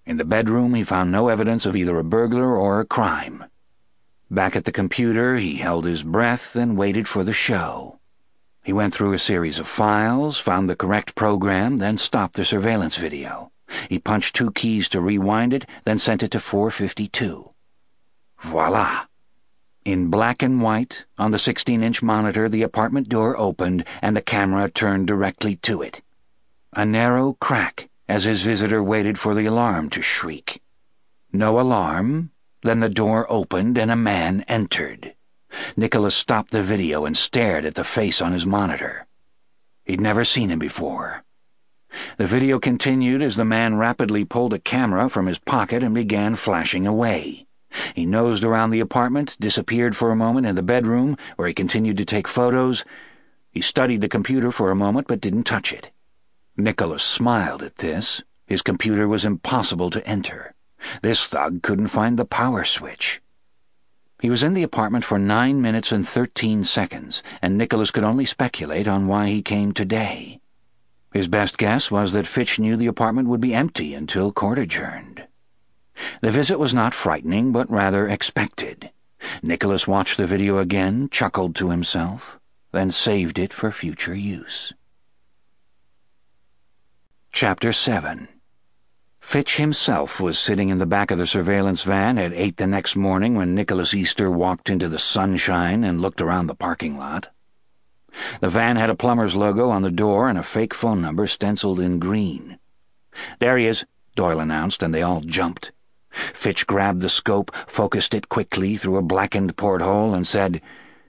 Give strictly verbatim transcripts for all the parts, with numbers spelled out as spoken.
In the bedroom, he found no evidence of either a burglar or a crime. Back at the computer, he held his breath and waited for the show. He went through a series of files, found the correct program, then stopped the surveillance video. He punched two keys to rewind it, then sent it to four fifty-two. Voila! In black and white, on the sixteen-inch monitor, the apartment door opened and the camera turned directly to it. A narrow crack as his visitor waited for the alarm to shriek. No alarm, then the door opened and a man entered. Nicholas stopped the video and stared at the face on his monitor. He'd never seen him before. The video continued as the man rapidly pulled a camera from his pocket and began flashing away. He nosed around the apartment, disappeared for a moment in the bedroom, where he continued to take photos. He studied the computer for a moment but didn't touch it. Nicholas smiled at this. His computer was impossible to enter. This thug couldn't find the power switch. He was in the apartment for nine minutes and thirteen seconds, and Nicholas could only speculate on why he came today. His best guess was that Fitch knew the apartment would be empty until court adjourned. The visit was not frightening, but rather expected. Nicholas watched the video again, chuckled to himself, then saved it for future use. Chapter seven. Fitch himself was sitting in the back of the surveillance van at eight the next morning when Nicholas Easter walked into the sunshine and looked around the parking lot. The van had a plumber's logo on the door and a fake phone number stenciled in green. "There he is," Doyle announced, and they all jumped. Fitch grabbed the scope, focused it quickly through a blackened porthole, and said,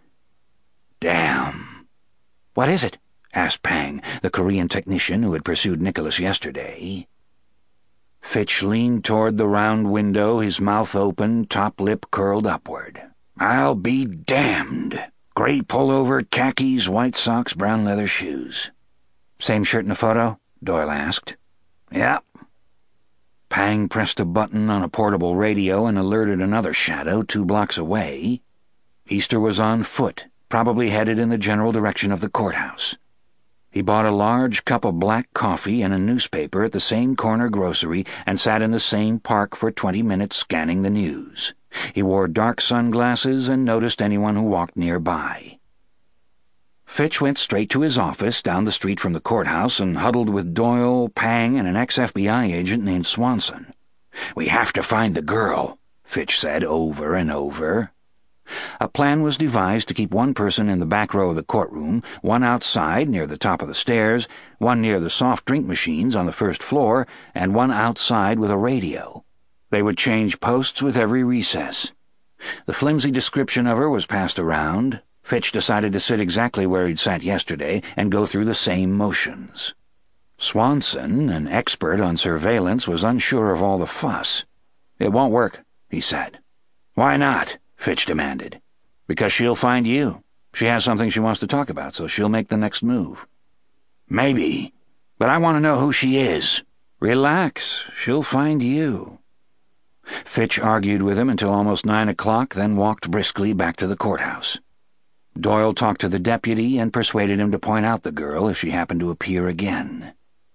"Damn." "What is it?" asked Pang, the Korean technician who had pursued Nicholas yesterday. Fitch leaned toward the round window, his mouth open, top lip curled upward. "I'll be damned. Gray pullover, khakis, white socks, brown leather shoes." "Same shirt in the photo?" Doyle asked. "Yep." Pang pressed a button on a portable radio and alerted another shadow two blocks away. Easter was on foot, probably headed in the general direction of the courthouse. He bought a large cup of black coffee and a newspaper at the same corner grocery and sat in the same park for twenty minutes scanning the news. He wore dark sunglasses and noticed anyone who walked nearby. Fitch went straight to his office down the street from the courthouse and huddled with Doyle, Pang, and an ex-F B I agent named Swanson. "We have to find the girl," Fitch said over and over. A plan was devised to keep one person in the back row of the courtroom, one outside near the top of the stairs, one near the soft drink machines on the first floor, and one outside with a radio. They would change posts with every recess. The flimsy description of her was passed around. Fitch decided to sit exactly where he'd sat yesterday and go through the same motions. Swanson, an expert on surveillance, was unsure of all the fuss. "It won't work," he said. "Why not?" Fitch demanded. "Because she'll find you. She has something she wants to talk about, so she'll make the next move." "Maybe, but I want to know who she is." "Relax. She'll find you." Fitch argued with him until almost nine o'clock, then walked briskly back to the courthouse. Doyle talked to the deputy and persuaded him to point out the girl if she happened to appear again.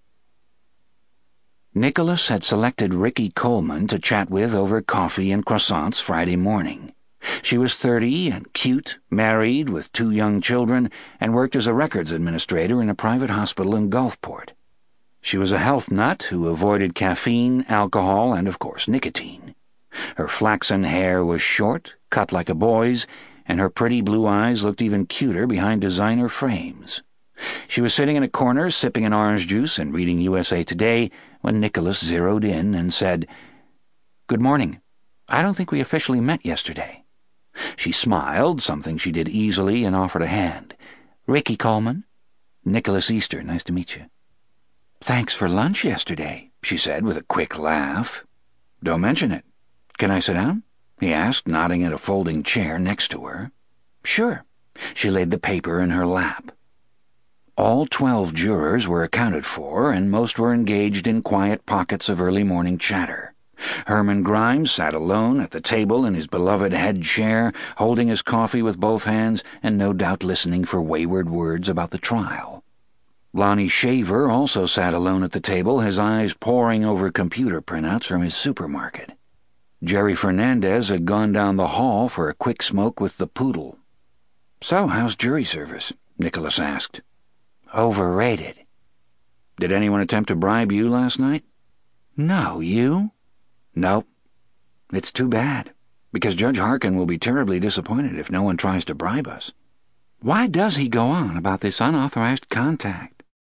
Nicholas had selected Ricky Coleman to chat with over coffee and croissants Friday morning. She was thirty and cute, married with two young children, and worked as a records administrator in a private hospital in Gulfport. She was a health nut who avoided caffeine, alcohol, and, of course, nicotine. Her flaxen hair was short, cut like a boy's, and her pretty blue eyes looked even cuter behind designer frames. She was sitting in a corner, sipping an orange juice and reading U S A Today, when Nicholas zeroed in and said, "Good morning. I don't think we officially met yesterday." She smiled, something she did easily, and offered a hand. "Ricky Coleman. Nicholas Easter, nice to meet you." "Thanks for lunch yesterday," she said with a quick laugh. "Don't mention it. Can I sit down?" he asked, nodding at a folding chair next to her. "Sure." She laid the paper in her lap. All twelve jurors were accounted for, and most were engaged in quiet pockets of early morning chatter. Herman Grimes sat alone at the table in his beloved head chair, holding his coffee with both hands and no doubt listening for wayward words about the trial. Lonnie Shaver also sat alone at the table, his eyes poring over computer printouts from his supermarket. Jerry Fernandez had gone down the hall for a quick smoke with the poodle. "So, how's jury service?" Nicholas asked. "Overrated." "Did anyone attempt to bribe you last night?" "No, you?" "Nope. It's too bad, because Judge Harkin will be terribly disappointed if no one tries to bribe us." "Why does he go on about this unauthorized contact?"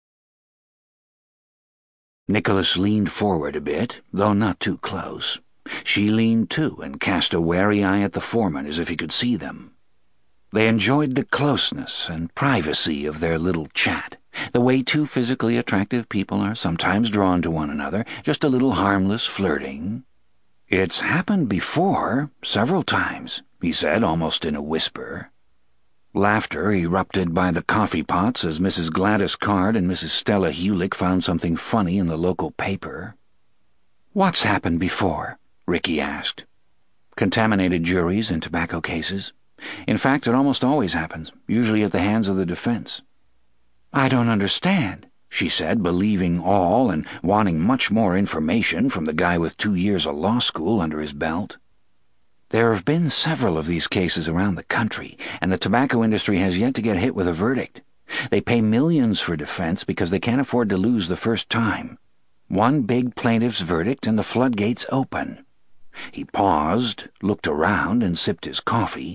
Nicholas leaned forward a bit, though not too close. She leaned too and cast a wary eye at the foreman as if he could see them. They enjoyed the closeness and privacy of their little chat, the way two physically attractive people are sometimes drawn to one another, just a little harmless flirting. "It's happened before, several times," he said, almost in a whisper. Laughter erupted by the coffee pots as Missus Gladys Card and Missus Stella Hulick found something funny in the local paper. "What's happened before?" Ricky asked. "Contaminated juries and tobacco cases. In fact, it almost always happens, usually at the hands of the defense." "I don't understand," she said, believing all and wanting much more information from the guy with two years of law school under his belt. "There have been several of these cases around the country, and the tobacco industry has yet to get hit with a verdict. They pay millions for defense because they can't afford to lose the first time. One big plaintiff's verdict and the floodgates open." He paused, looked around, and sipped his coffee.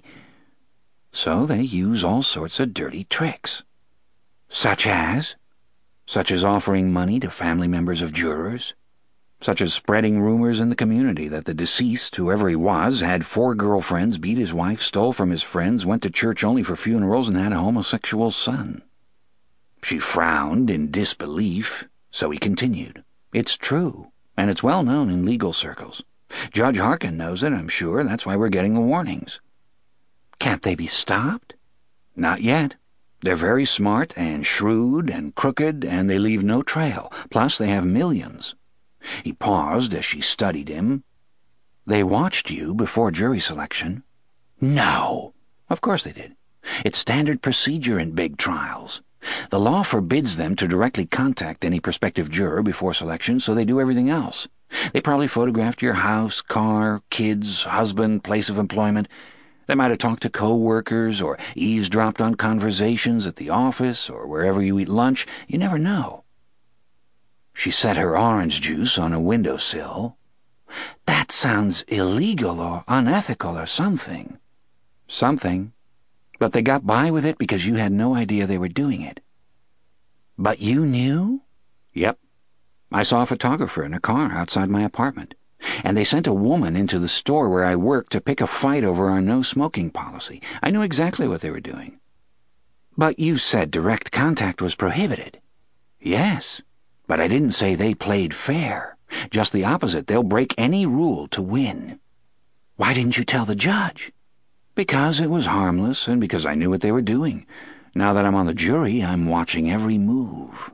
"So they use all sorts of dirty tricks." "Such as?" "Such as offering money to family members of jurors. Such as spreading rumors in the community that the deceased, whoever he was, had four girlfriends, beat his wife, stole from his friends, went to church only for funerals, and had a homosexual son." She frowned in disbelief, so he continued. "It's true, and it's well known in legal circles. Judge Harkin knows it, I'm sure. That's why we're getting the warnings." "Can't they be stopped?" "Not yet. They're very smart and shrewd and crooked, and they leave no trail. Plus, they have millions." He paused as she studied him. "They watched you before jury selection." "No!" "Of course they did. It's standard procedure in big trials. The law forbids them to directly contact any prospective juror before selection, so they do everything else. They probably photographed your house, car, kids, husband, place of employment. They might have talked to co-workers or eavesdropped on conversations at the office or wherever you eat lunch. You never know." She set her orange juice on a windowsill. "That sounds illegal or unethical or something." "Something. But they got by with it because you had no idea they were doing it." "But you knew?" "Yep. I saw a photographer in a car outside my apartment, and they sent a woman into the store where I work to pick a fight over our no-smoking policy. I knew exactly what they were doing." "But you said direct contact was prohibited." "Yes, but I didn't say they played fair. Just the opposite. They'll break any rule to win." "Why didn't you tell the judge?" "Because it was harmless and because I knew what they were doing. Now that I'm on the jury, I'm watching every move."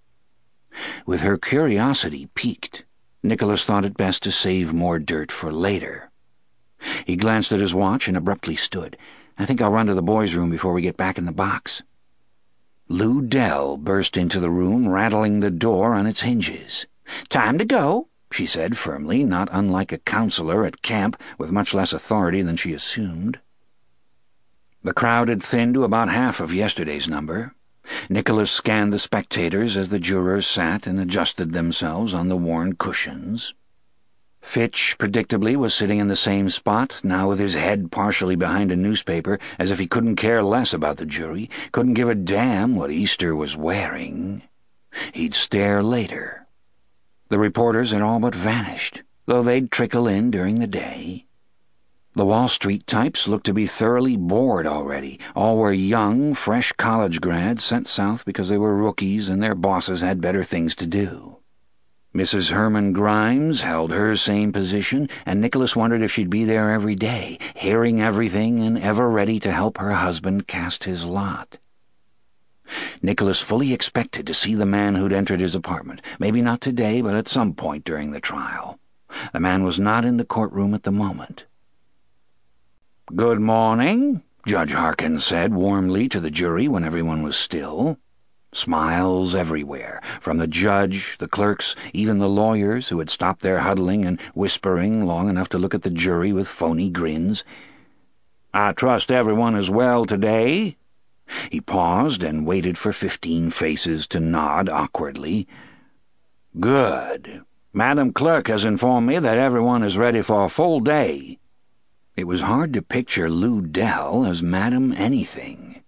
With her curiosity piqued, Nicholas thought it best to save more dirt for later. He glanced at his watch and abruptly stood. "I think I'll run to the boys' room before we get back in the box." Lou Dell burst into the room, rattling the door on its hinges. "Time to go," she said firmly, not unlike a counselor at camp with much less authority than she assumed. The crowd had thinned to about half of yesterday's number. Nicholas scanned the spectators as the jurors sat and adjusted themselves on the worn cushions. Fitch, predictably, was sitting in the same spot, now with his head partially behind a newspaper, as if he couldn't care less about the jury, couldn't give a damn what Easter was wearing. He'd stare later. The reporters had all but vanished, though they'd trickle in during the day. The Wall Street types looked to be thoroughly bored already. All were young, fresh college grads sent south because they were rookies and their bosses had better things to do. Missus Herman Grimes held her same position, and Nicholas wondered if she'd be there every day, hearing everything and ever ready to help her husband cast his lot. Nicholas fully expected to see the man who'd entered his apartment, maybe not today, but at some point during the trial. The man was not in the courtroom at the moment. "Good morning," Judge Harkin said warmly to the jury when everyone was still. Smiles everywhere, from the judge, the clerks, even the lawyers who had stopped their huddling and whispering long enough to look at the jury with phony grins. "I trust everyone is well today." He paused and waited for fifteen faces to nod awkwardly. "Good. Madam Clerk has informed me that everyone is ready for a full day." It was hard to picture Lou Dell as Madam Anything.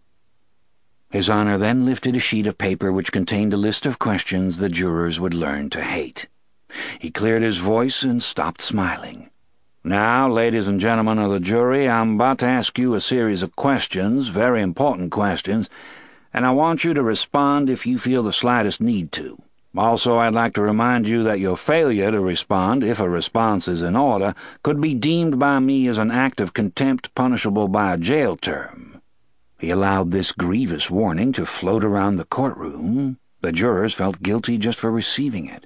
His Honor then lifted a sheet of paper which contained a list of questions the jurors would learn to hate. He cleared his voice and stopped smiling. "Now, ladies and gentlemen of the jury, I'm about to ask you a series of questions, very important questions, and I want you to respond if you feel the slightest need to. Also, I'd like to remind you that your failure to respond, if a response is in order, could be deemed by me as an act of contempt punishable by a jail term." He allowed this grievous warning to float around the courtroom. The jurors felt guilty just for receiving it.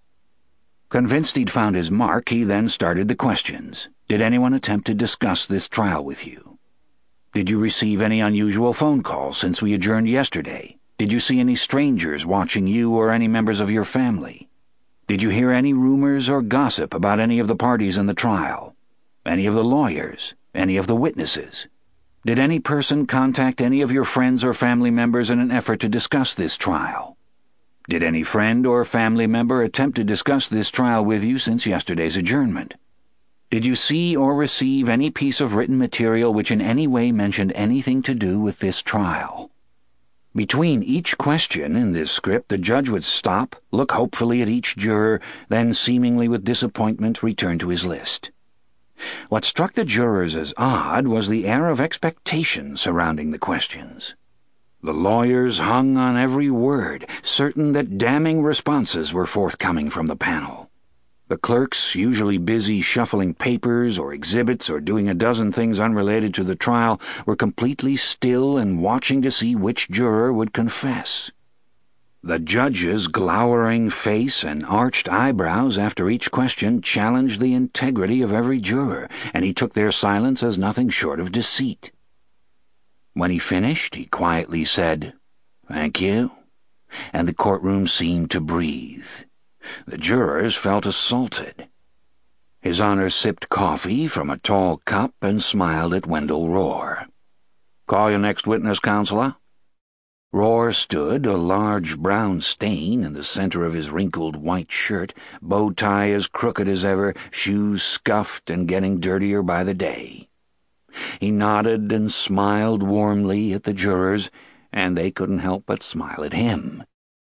Convinced he'd found his mark, he then started the questions. Did anyone attempt to discuss this trial with you? Did you receive any unusual phone calls since we adjourned yesterday? Did you see any strangers watching you or any members of your family? Did you hear any rumors or gossip about any of the parties in the trial? Any of the lawyers? Any of the witnesses? Did any person contact any of your friends or family members in an effort to discuss this trial? Did any friend or family member attempt to discuss this trial with you since yesterday's adjournment? Did you see or receive any piece of written material which in any way mentioned anything to do with this trial? Between each question in this script, the judge would stop, look hopefully at each juror, then seemingly with disappointment return to his list. What struck the jurors as odd was the air of expectation surrounding the questions. The lawyers hung on every word, certain that damning responses were forthcoming from the panel. The clerks, usually busy shuffling papers or exhibits or doing a dozen things unrelated to the trial, were completely still and watching to see which juror would confess. The judge's glowering face and arched eyebrows after each question challenged the integrity of every juror, and he took their silence as nothing short of deceit. When he finished, he quietly said, "Thank you," and the courtroom seemed to breathe. The jurors felt assaulted. His Honor sipped coffee from a tall cup and smiled at Wendell Rohr. "Call your next witness, Counselor." Rohr stood, a large brown stain in the center of his wrinkled white shirt, bow tie as crooked as ever, shoes scuffed and getting dirtier by the day. He nodded and smiled warmly at the jurors, and they couldn't help but smile at him.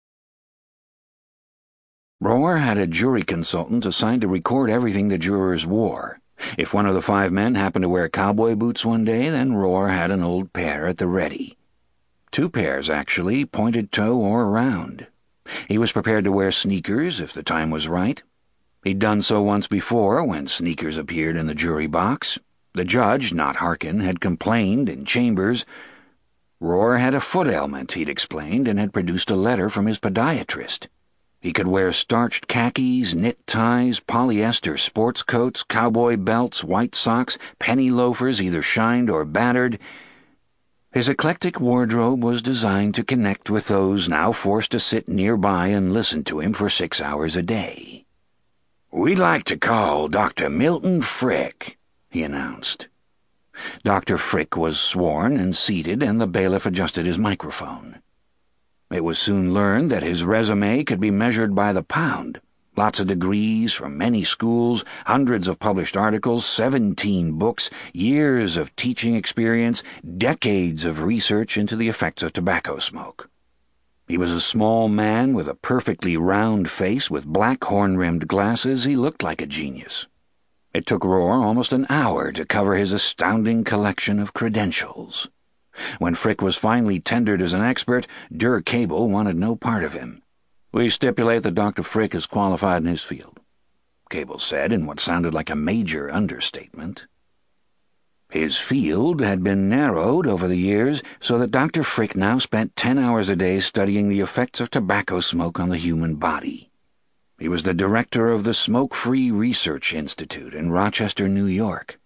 Rohr had a jury consultant assigned to record everything the jurors wore. If one of the five men happened to wear cowboy boots one day, then Rohr had an old pair at the ready. Two pairs, actually, pointed toe or round. He was prepared to wear sneakers if the time was right. He'd done so once before when sneakers appeared in the jury box. The judge, not Harkin, had complained in chambers. Rohr had a foot ailment, he'd explained, and had produced a letter from his podiatrist. He could wear starched khakis, knit ties, polyester sports coats, cowboy belts, white socks, penny loafers either shined or battered. His eclectic wardrobe was designed to connect with those now forced to sit nearby and listen to him for six hours a day. "We'd like to call Doctor Milton Frick," he announced. Doctor Frick was sworn and seated, and the bailiff adjusted his microphone. It was soon learned that his resume could be measured by the pound. Lots of degrees from many schools, hundreds of published articles, seventeen books, years of teaching experience, decades of research into the effects of tobacco smoke. He was a small man with a perfectly round face with black horn-rimmed glasses. He looked like a genius. It took Rohr almost an hour to cover his astounding collection of credentials. When Frick was finally tendered as an expert, Dur Cable wanted no part of him. "We stipulate that Doctor Frick is qualified in his field," Cable said in what sounded like a major understatement. His field had been narrowed over the years so that Doctor Frick now spent ten hours a day studying the effects of tobacco smoke on the human body. He was the director of the Smoke-Free Research Institute in Rochester, New York.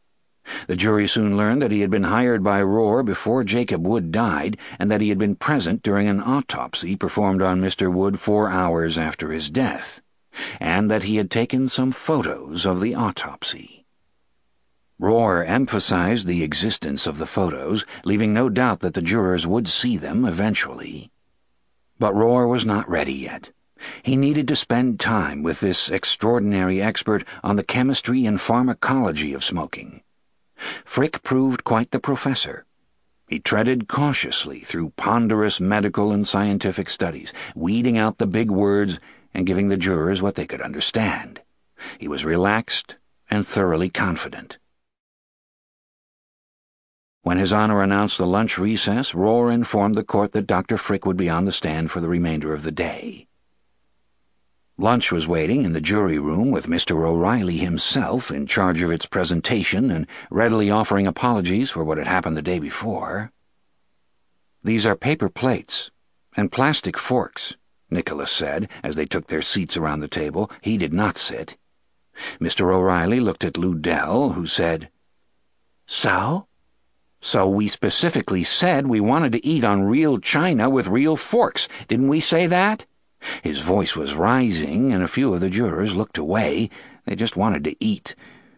The jury soon learned that he had been hired by Rohr before Jacob Wood died, and that he had been present during an autopsy performed on Mister Wood four hours after his death, and that he had taken some photos of the autopsy. Rohr emphasized the existence of the photos, leaving no doubt that the jurors would see them eventually. But Rohr was not ready yet. He needed to spend time with this extraordinary expert on the chemistry and pharmacology of smoking. Frick proved quite the professor. He treaded cautiously through ponderous medical and scientific studies, weeding out the big words and giving the jurors what they could understand. He was relaxed and thoroughly confident. When His Honor announced the lunch recess, Rohr informed the court that Doctor Frick would be on the stand for the remainder of the day. Lunch was waiting in the jury room with Mister O'Reilly himself in charge of its presentation and readily offering apologies for what had happened the day before. "These are paper plates and plastic forks," Nicholas said as they took their seats around the table. He did not sit. Mister O'Reilly looked at Lou Dell, who said, "So?" "So we specifically said we wanted to eat on real china with real forks. Didn't we say that?" His voice was rising, and a few of the jurors looked away. They just wanted to eat.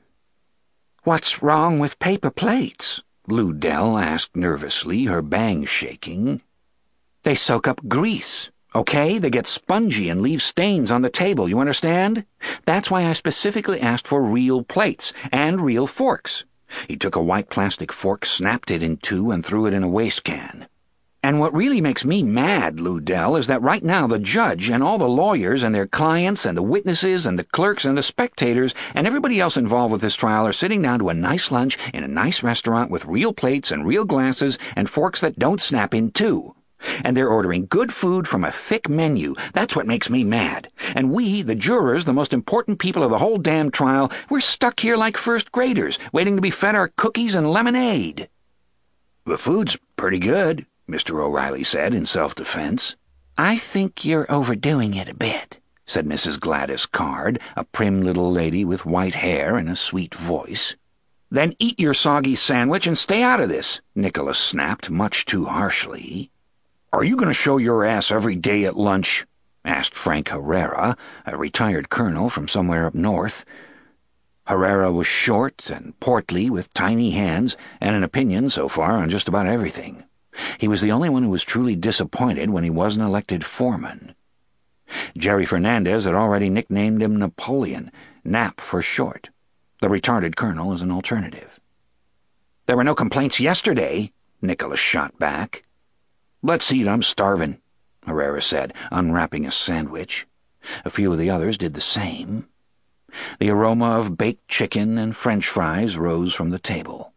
"What's wrong with paper plates?" Lou Dell asked nervously, her bangs shaking. "They soak up grease, okay? They get spongy and leave stains on the table, you understand? That's why I specifically asked for real plates and real forks." He took a white plastic fork, snapped it in two, and threw it in a waste can. "And what really makes me mad, Lou Dell, is that right now the judge and all the lawyers and their clients and the witnesses and the clerks and the spectators and everybody else involved with this trial are sitting down to a nice lunch in a nice restaurant with real plates and real glasses and forks that don't snap in two. And they're ordering good food from a thick menu. That's what makes me mad. And we, the jurors, the most important people of the whole damn trial, we're stuck here like first graders, waiting to be fed our cookies and lemonade." "The food's pretty good," Mister O'Reilly said in self-defense. "I think you're overdoing it a bit," said Missus Gladys Card, a prim little lady with white hair and a sweet voice. "Then eat your soggy sandwich and stay out of this," Nicholas snapped much too harshly. "Are you going to show your ass every day at lunch?" asked Frank Herrera, a retired colonel from somewhere up north. Herrera was short and portly, with tiny hands and an opinion so far on just about everything. He was the only one who was truly disappointed when he wasn't elected foreman. Jerry Fernandez had already nicknamed him Napoleon, Nap for short. The retarded colonel as an alternative. "There were no complaints yesterday," Nicholas shot back. "Let's eat, I'm starving," Herrera said, unwrapping a sandwich. A few of the others did the same. The aroma of baked chicken and French fries rose from the table.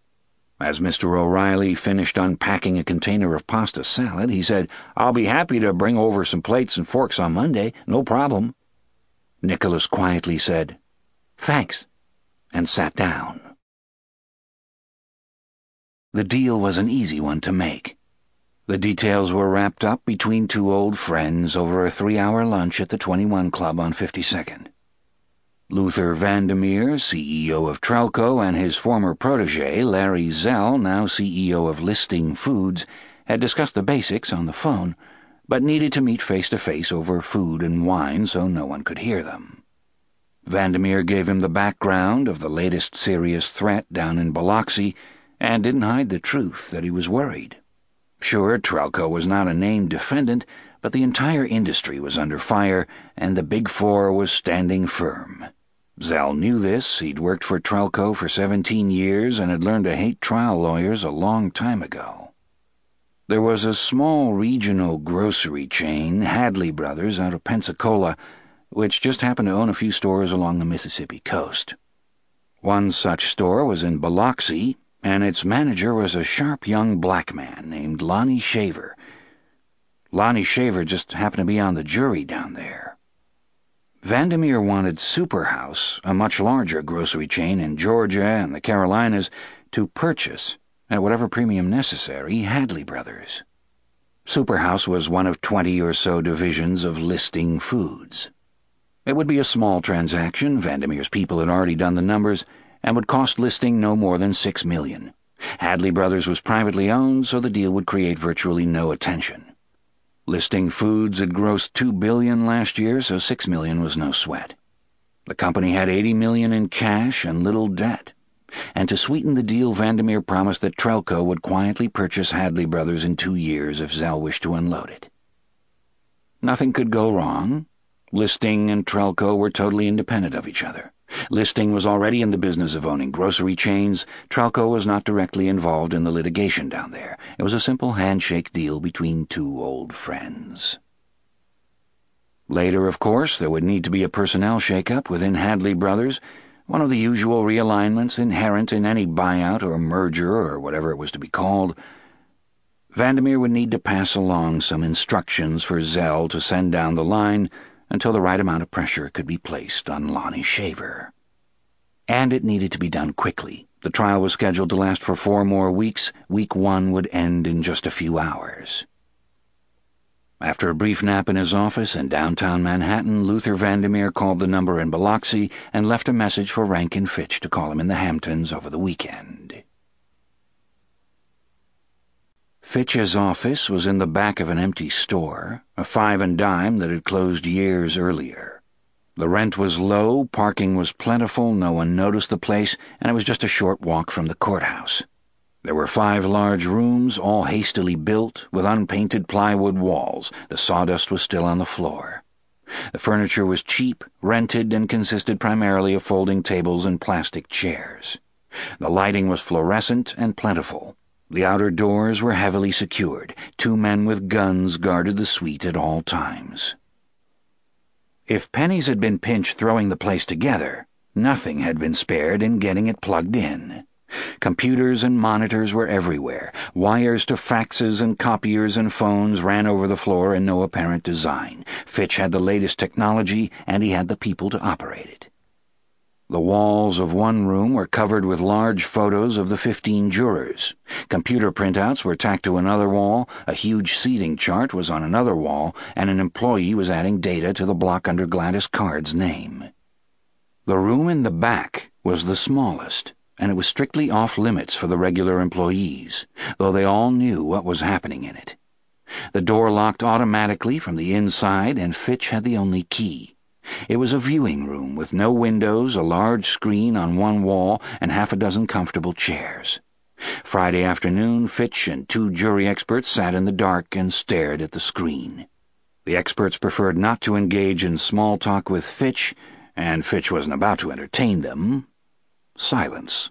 As Mister O'Reilly finished unpacking a container of pasta salad, he said, "I'll be happy to bring over some plates and forks on Monday, no problem." Nicholas quietly said, "Thanks," and sat down. The deal was an easy one to make. The details were wrapped up between two old friends over a three-hour lunch at the twenty-one Club on fifty-second. Luther Vandermeer, C E O of Trelco, and his former protege, Larry Zell, now C E O of Listing Foods, had discussed the basics on the phone, but needed to meet face-to-face over food and wine so no one could hear them. Vandermeer gave him the background of the latest serious threat down in Biloxi and didn't hide the truth that he was worried. Sure, Trelco was not a named defendant, but the entire industry was under fire, and the Big Four was standing firm. Zell knew this. He'd worked for Trelco for seventeen years and had learned to hate trial lawyers a long time ago. There was a small regional grocery chain, Hadley Brothers, out of Pensacola, which just happened to own a few stores along the Mississippi coast. One such store was in Biloxi, and its manager was a sharp young black man named Lonnie Shaver. Lonnie Shaver just happened to be on the jury down there. Vandermeer wanted Superhouse, a much larger grocery chain in Georgia and the Carolinas, to purchase, at whatever premium necessary, Hadley Brothers. Superhouse was one of twenty or so divisions of Listing Foods. It would be a small transaction. Vandermeer's people had already done the numbers, and would cost Listing no more than six million dollars. Hadley Brothers was privately owned, so the deal would create virtually no attention. Listing Foods had grossed two billion dollars last year, so six million dollars was no sweat. The company had eighty million dollars in cash and little debt. And to sweeten the deal, Vandermeer promised that Trelco would quietly purchase Hadley Brothers in two years if Zell wished to unload it. Nothing could go wrong. Listing and Trelco were totally independent of each other. Listing was already in the business of owning grocery chains. Trelco was not directly involved in the litigation down there. It was a simple handshake deal between two old friends. Later, of course, there would need to be a personnel shakeup within Hadley Brothers, one of the usual realignments inherent in any buyout or merger or whatever it was to be called. Vandermeer would need to pass along some instructions for Zell to send down the line until the right amount of pressure could be placed on Lonnie Shaver. And it needed to be done quickly. The trial was scheduled to last for four more weeks. Week one would end in just a few hours. After a brief nap in his office in downtown Manhattan, Luther Vandermeer called the number in Biloxi and left a message for Rankin Fitch to call him in the Hamptons over the weekend. Fitch's office was in the back of an empty store, a five and dime that had closed years earlier. The rent was low, parking was plentiful, no one noticed the place, and it was just a short walk from the courthouse. There were five large rooms, all hastily built, with unpainted plywood walls. The sawdust was still on the floor. The furniture was cheap, rented, and consisted primarily of folding tables and plastic chairs. The lighting was fluorescent and plentiful. The outer doors were heavily secured. Two men with guns guarded the suite at all times. If pennies had been pinched throwing the place together, nothing had been spared in getting it plugged in. Computers and monitors were everywhere. Wires to faxes and copiers and phones ran over the floor in no apparent design. Fitch had the latest technology, and he had the people to operate it. The walls of one room were covered with large photos of the fifteen jurors. Computer printouts were tacked to another wall, a huge seating chart was on another wall, and an employee was adding data to the block under Gladys Card's name. The room in the back was the smallest, and it was strictly off-limits for the regular employees, though they all knew what was happening in it. The door locked automatically from the inside, and Fitch had the only key. It was a viewing room with no windows, a large screen on one wall, and half a dozen comfortable chairs. Friday afternoon, Fitch and two jury experts sat in the dark and stared at the screen. The experts preferred not to engage in small talk with Fitch, and Fitch wasn't about to entertain them. Silence.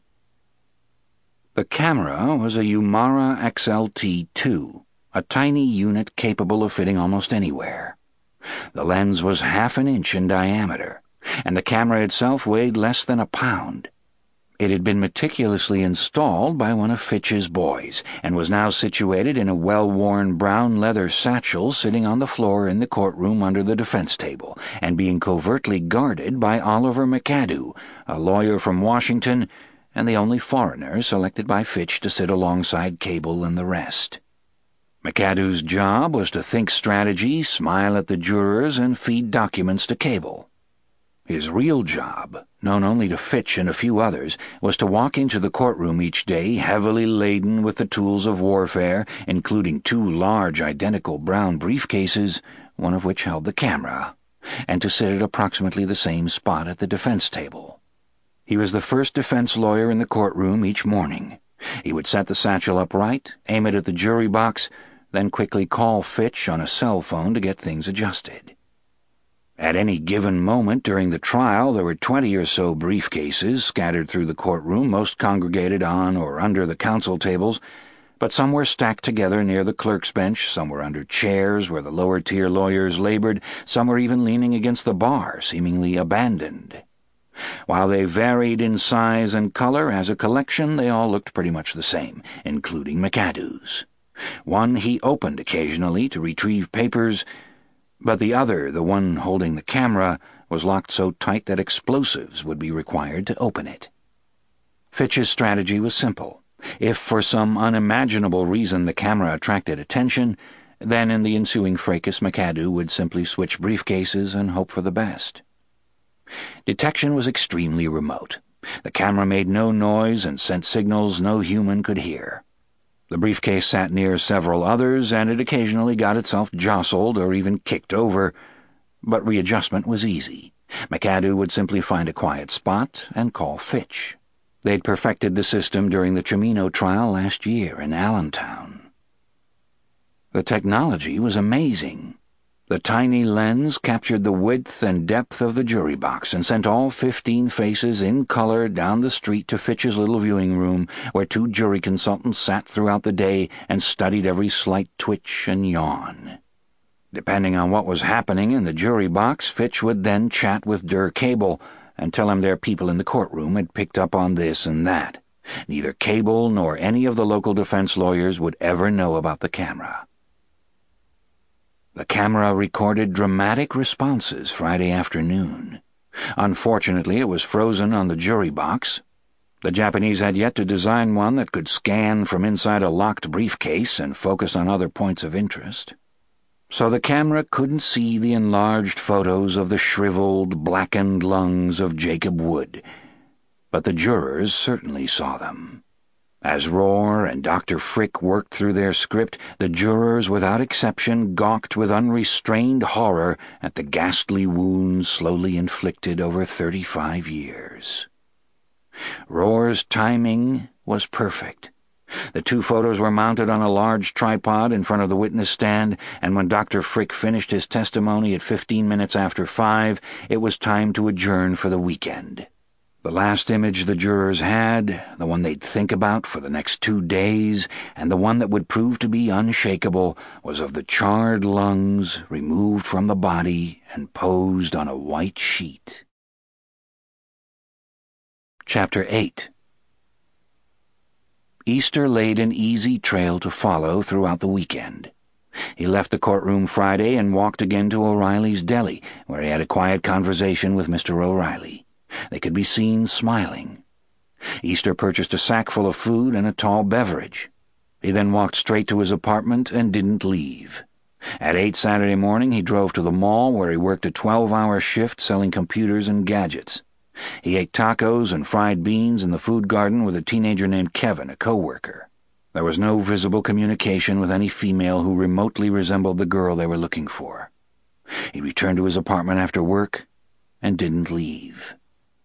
The camera was a Umara X L T two, a tiny unit capable of fitting almost anywhere. The lens was half an inch in diameter, and the camera itself weighed less than a pound. It had been meticulously installed by one of Fitch's boys, and was now situated in a well-worn brown leather satchel sitting on the floor in the courtroom under the defense table, and being covertly guarded by Oliver McAdoo, a lawyer from Washington, and the only foreigner selected by Fitch to sit alongside Cable and the rest. McAdoo's job was to think strategy, smile at the jurors, and feed documents to Cable. His real job, known only to Fitch and a few others, was to walk into the courtroom each day heavily laden with the tools of warfare, including two large identical brown briefcases, one of which held the camera, and to sit at approximately the same spot at the defense table. He was the first defense lawyer in the courtroom each morning. He would set the satchel upright, aim it at the jury box, then quickly call Fitch on a cell phone to get things adjusted. At any given moment during the trial, there were twenty or so briefcases scattered through the courtroom, most congregated on or under the counsel tables, but some were stacked together near the clerk's bench, some were under chairs where the lower-tier lawyers labored, some were even leaning against the bar, seemingly abandoned. While they varied in size and color, as a collection they all looked pretty much the same, including McAdoo's. One he opened occasionally to retrieve papers, but the other, the one holding the camera, was locked so tight that explosives would be required to open it. Fitch's strategy was simple. If for some unimaginable reason the camera attracted attention, then in the ensuing fracas McAdoo would simply switch briefcases and hope for the best. Detection was extremely remote. The camera made no noise and sent signals no human could hear. The briefcase sat near several others, and it occasionally got itself jostled or even kicked over, but readjustment was easy. McAdoo would simply find a quiet spot and call Fitch. They'd perfected the system during the Chimino trial last year in Allentown. The technology was amazing. The tiny lens captured the width and depth of the jury box and sent all fifteen faces in color down the street to Fitch's little viewing room, where two jury consultants sat throughout the day and studied every slight twitch and yawn. Depending on what was happening in the jury box, Fitch would then chat with Dur Cable and tell him their people in the courtroom had picked up on this and that. Neither Cable nor any of the local defense lawyers would ever know about the camera. The camera recorded dramatic responses Friday afternoon. Unfortunately, it was frozen on the jury box. The Japanese had yet to design one that could scan from inside a locked briefcase and focus on other points of interest. So the camera couldn't see the enlarged photos of the shriveled, blackened lungs of Jacob Wood, but the jurors certainly saw them. As Rohr and Doctor Frick worked through their script, the jurors without exception gawked with unrestrained horror at the ghastly wounds slowly inflicted over thirty-five years. Rohr's timing was perfect. The two photos were mounted on a large tripod in front of the witness stand, and when Doctor Frick finished his testimony at fifteen minutes after five, it was time to adjourn for the weekend. The last image the jurors had, the one they'd think about for the next two days, and the one that would prove to be unshakable, was of the charred lungs removed from the body and posed on a white sheet. Chapter eight. Easter laid an easy trail to follow throughout the weekend. He left the courtroom Friday and walked again to O'Reilly's Deli, where he had a quiet conversation with Mister O'Reilly. They could be seen smiling. Easter purchased a sackful of food and a tall beverage. He then walked straight to his apartment and didn't leave. At eight Saturday morning, he drove to the mall, where he worked a twelve-hour shift selling computers and gadgets. He ate tacos and fried beans in the food garden with a teenager named Kevin, a co-worker. There was no visible communication with any female who remotely resembled the girl they were looking for. He returned to his apartment after work and didn't leave.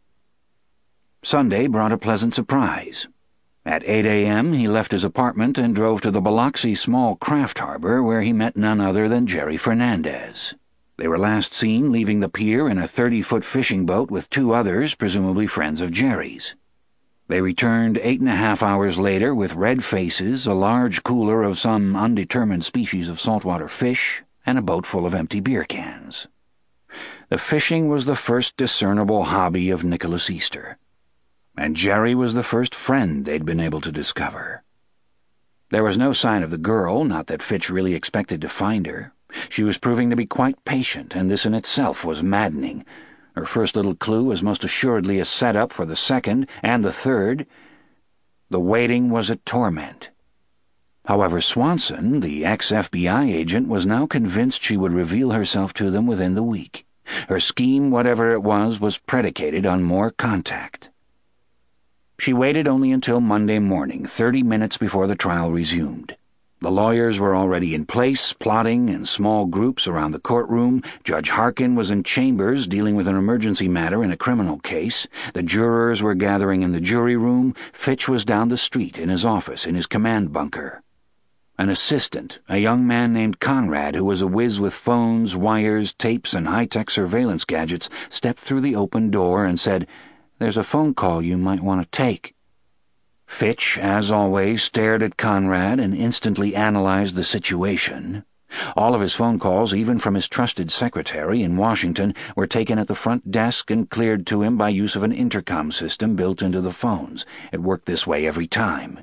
Sunday brought a pleasant surprise. At eight a.m., he left his apartment and drove to the Biloxi Small Craft Harbor, where he met none other than Jerry Fernandez. They were last seen leaving the pier in a thirty-foot fishing boat with two others, presumably friends of Jerry's. They returned eight and a half hours later with red faces, a large cooler of some undetermined species of saltwater fish, and a boat full of empty beer cans. The fishing was the first discernible hobby of Nicholas Easter, and Jerry was the first friend they'd been able to discover. There was no sign of the girl, not that Fitch really expected to find her. She was proving to be quite patient, and this in itself was maddening. Her first little clue was most assuredly a setup for the second and the third. The waiting was a torment. However, Swanson, the ex-F B I agent, was now convinced she would reveal herself to them within the week. Her scheme, whatever it was, was predicated on more contact. She waited only until Monday morning, thirty minutes before the trial resumed. The lawyers were already in place, plotting in small groups around the courtroom. Judge Harkin was in chambers dealing with an emergency matter in a criminal case. The jurors were gathering in the jury room. Fitch was down the street in his office in his command bunker. An assistant, a young man named Conrad, who was a whiz with phones, wires, tapes, and high-tech surveillance gadgets, stepped through the open door and said, "There's a phone call you might want to take." Fitch, as always, stared at Conrad and instantly analyzed the situation. All of his phone calls, even from his trusted secretary in Washington, were taken at the front desk and cleared to him by use of an intercom system built into the phones. It worked this way every time.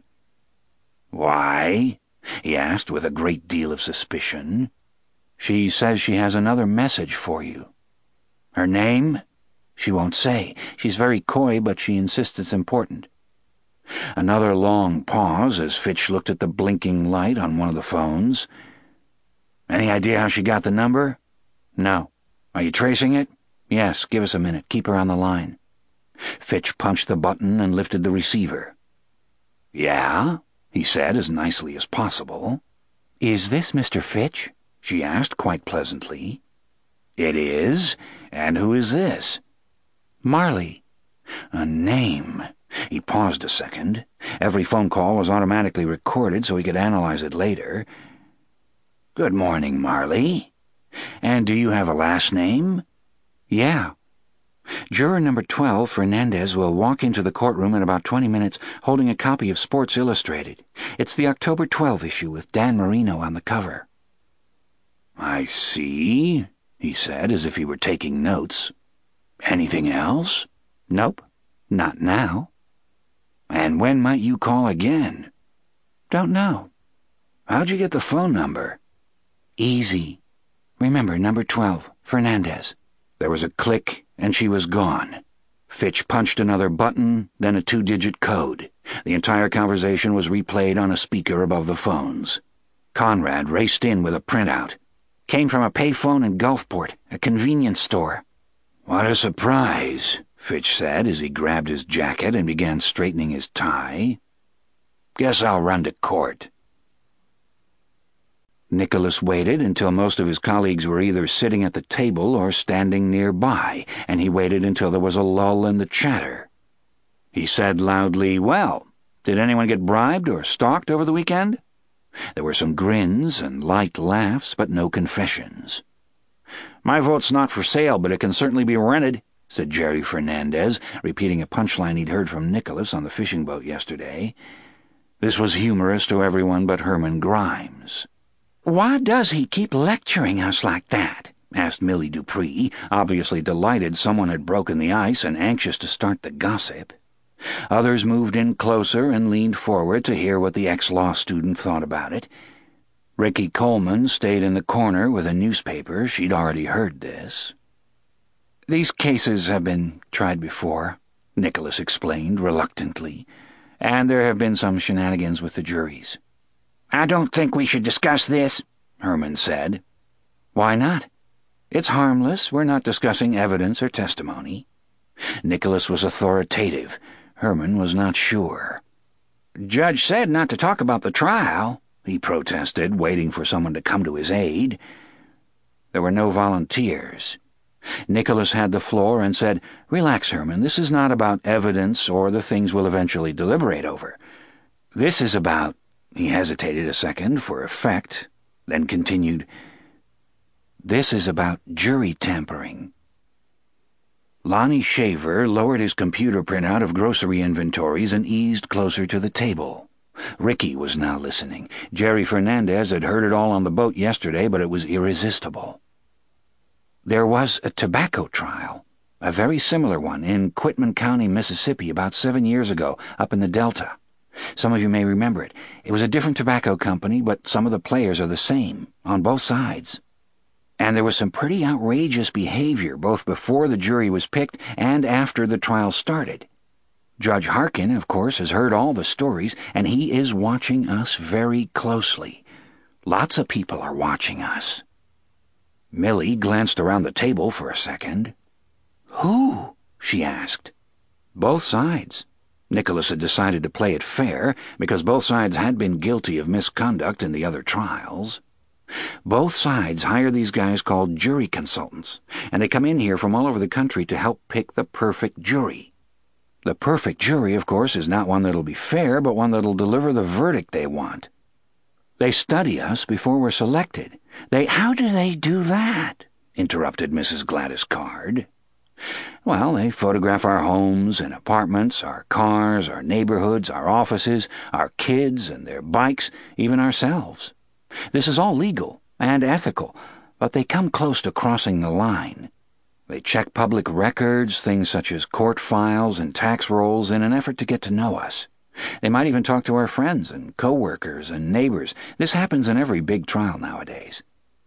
"Why?" he asked with a great deal of suspicion. "She says she has another message for you." "Her name?" "She won't say. She's very coy, but she insists it's important." Another long pause as Fitch looked at the blinking light on one of the phones. "Any idea how she got the number?" "No." "Are you tracing it?" "Yes, give us a minute. Keep her on the line." Fitch punched the button and lifted the receiver. "Yeah?" he said as nicely as possible. "Is this Mister Fitch?" she asked quite pleasantly. "It is. And who is this?" "Marley." A name. He paused a second. Every phone call was automatically recorded so he could analyze it later. "Good morning, Marley. And do you have a last name?" "Yeah." "Juror number twelve, Fernandez, will walk into the courtroom in about twenty minutes holding a copy of Sports Illustrated. It's the October twelfth issue with Dan Marino on the cover." "I see," he said as if he were taking notes. "Anything else?" "Nope. Not now." "And when might you call again?" "Don't know." "How'd you get the phone number?" "Easy. Remember, number twelve, Fernandez." There was a click, and she was gone. Fitch punched another button, then a two-digit code. The entire conversation was replayed on a speaker above the phones. Conrad raced in with a printout. "Came from a payphone in Gulfport, a convenience store." "What a surprise," Fitch said as he grabbed his jacket and began straightening his tie. "Guess I'll run to court." Nicholas waited until most of his colleagues were either sitting at the table or standing nearby, and he waited until there was a lull in the chatter. He said loudly, "Well, did anyone get bribed or stalked over the weekend?" There were some grins and light laughs, but no confessions. "My vote's not for sale, but it can certainly be rented," said Jerry Fernandez, repeating a punchline he'd heard from Nicholas on the fishing boat yesterday. This was humorous to everyone but Herman Grimes. "Why does he keep lecturing us like that?" asked Millie Dupree, obviously delighted someone had broken the ice and anxious to start the gossip. Others moved in closer and leaned forward to hear what the ex-law student thought about it. Ricky Coleman stayed in the corner with a newspaper. She'd already heard this. "These cases have been tried before," Nicholas explained reluctantly, "and there have been some shenanigans with the juries." "I don't think we should discuss this," Herman said. "Why not? It's harmless. We're not discussing evidence or testimony." Nicholas was authoritative. Herman was not sure. "Judge said not to talk about the trial," he protested, waiting for someone to come to his aid. There were no volunteers. Nicholas had the floor and said, "Relax, Herman. This is not about evidence or the things we'll eventually deliberate over. This is about—" He hesitated a second for effect, then continued, "This is about jury tampering." Lonnie Shaver lowered his computer printout of grocery inventories and eased closer to the table. Ricky was now listening. Jerry Fernandez had heard it all on the boat yesterday, but it was irresistible. There was a tobacco trial, a very similar one, in Quitman County, Mississippi, about seven years ago, up in the Delta. Some of you may remember it. It was a different tobacco company, but some of the players are the same, on both sides. And there was some pretty outrageous behavior both before the jury was picked and after the trial started. Judge Harkin, of course, has heard all the stories, and he is watching us very closely. Lots of people are watching us. Millie glanced around the table for a second. "Who?" she asked. "Both sides." Nicholas had decided to play it fair because both sides had been guilty of misconduct in the other trials. Both sides hire these guys called jury consultants, and they come in here from all over the country to help pick the perfect jury. The perfect jury, of course, is not one that'll be fair, but one that'll deliver the verdict they want. They study us before we're selected. They— "How do they do that?" interrupted Missus Gladys Card. "Well, they photograph our homes and apartments, our cars, our neighborhoods, our offices, our kids and their bikes, even ourselves. This is all legal and ethical, but they come close to crossing the line. They check public records, things such as court files and tax rolls, in an effort to get to know us. They might even talk to our friends and co-workers and neighbors. This happens in every big trial nowadays."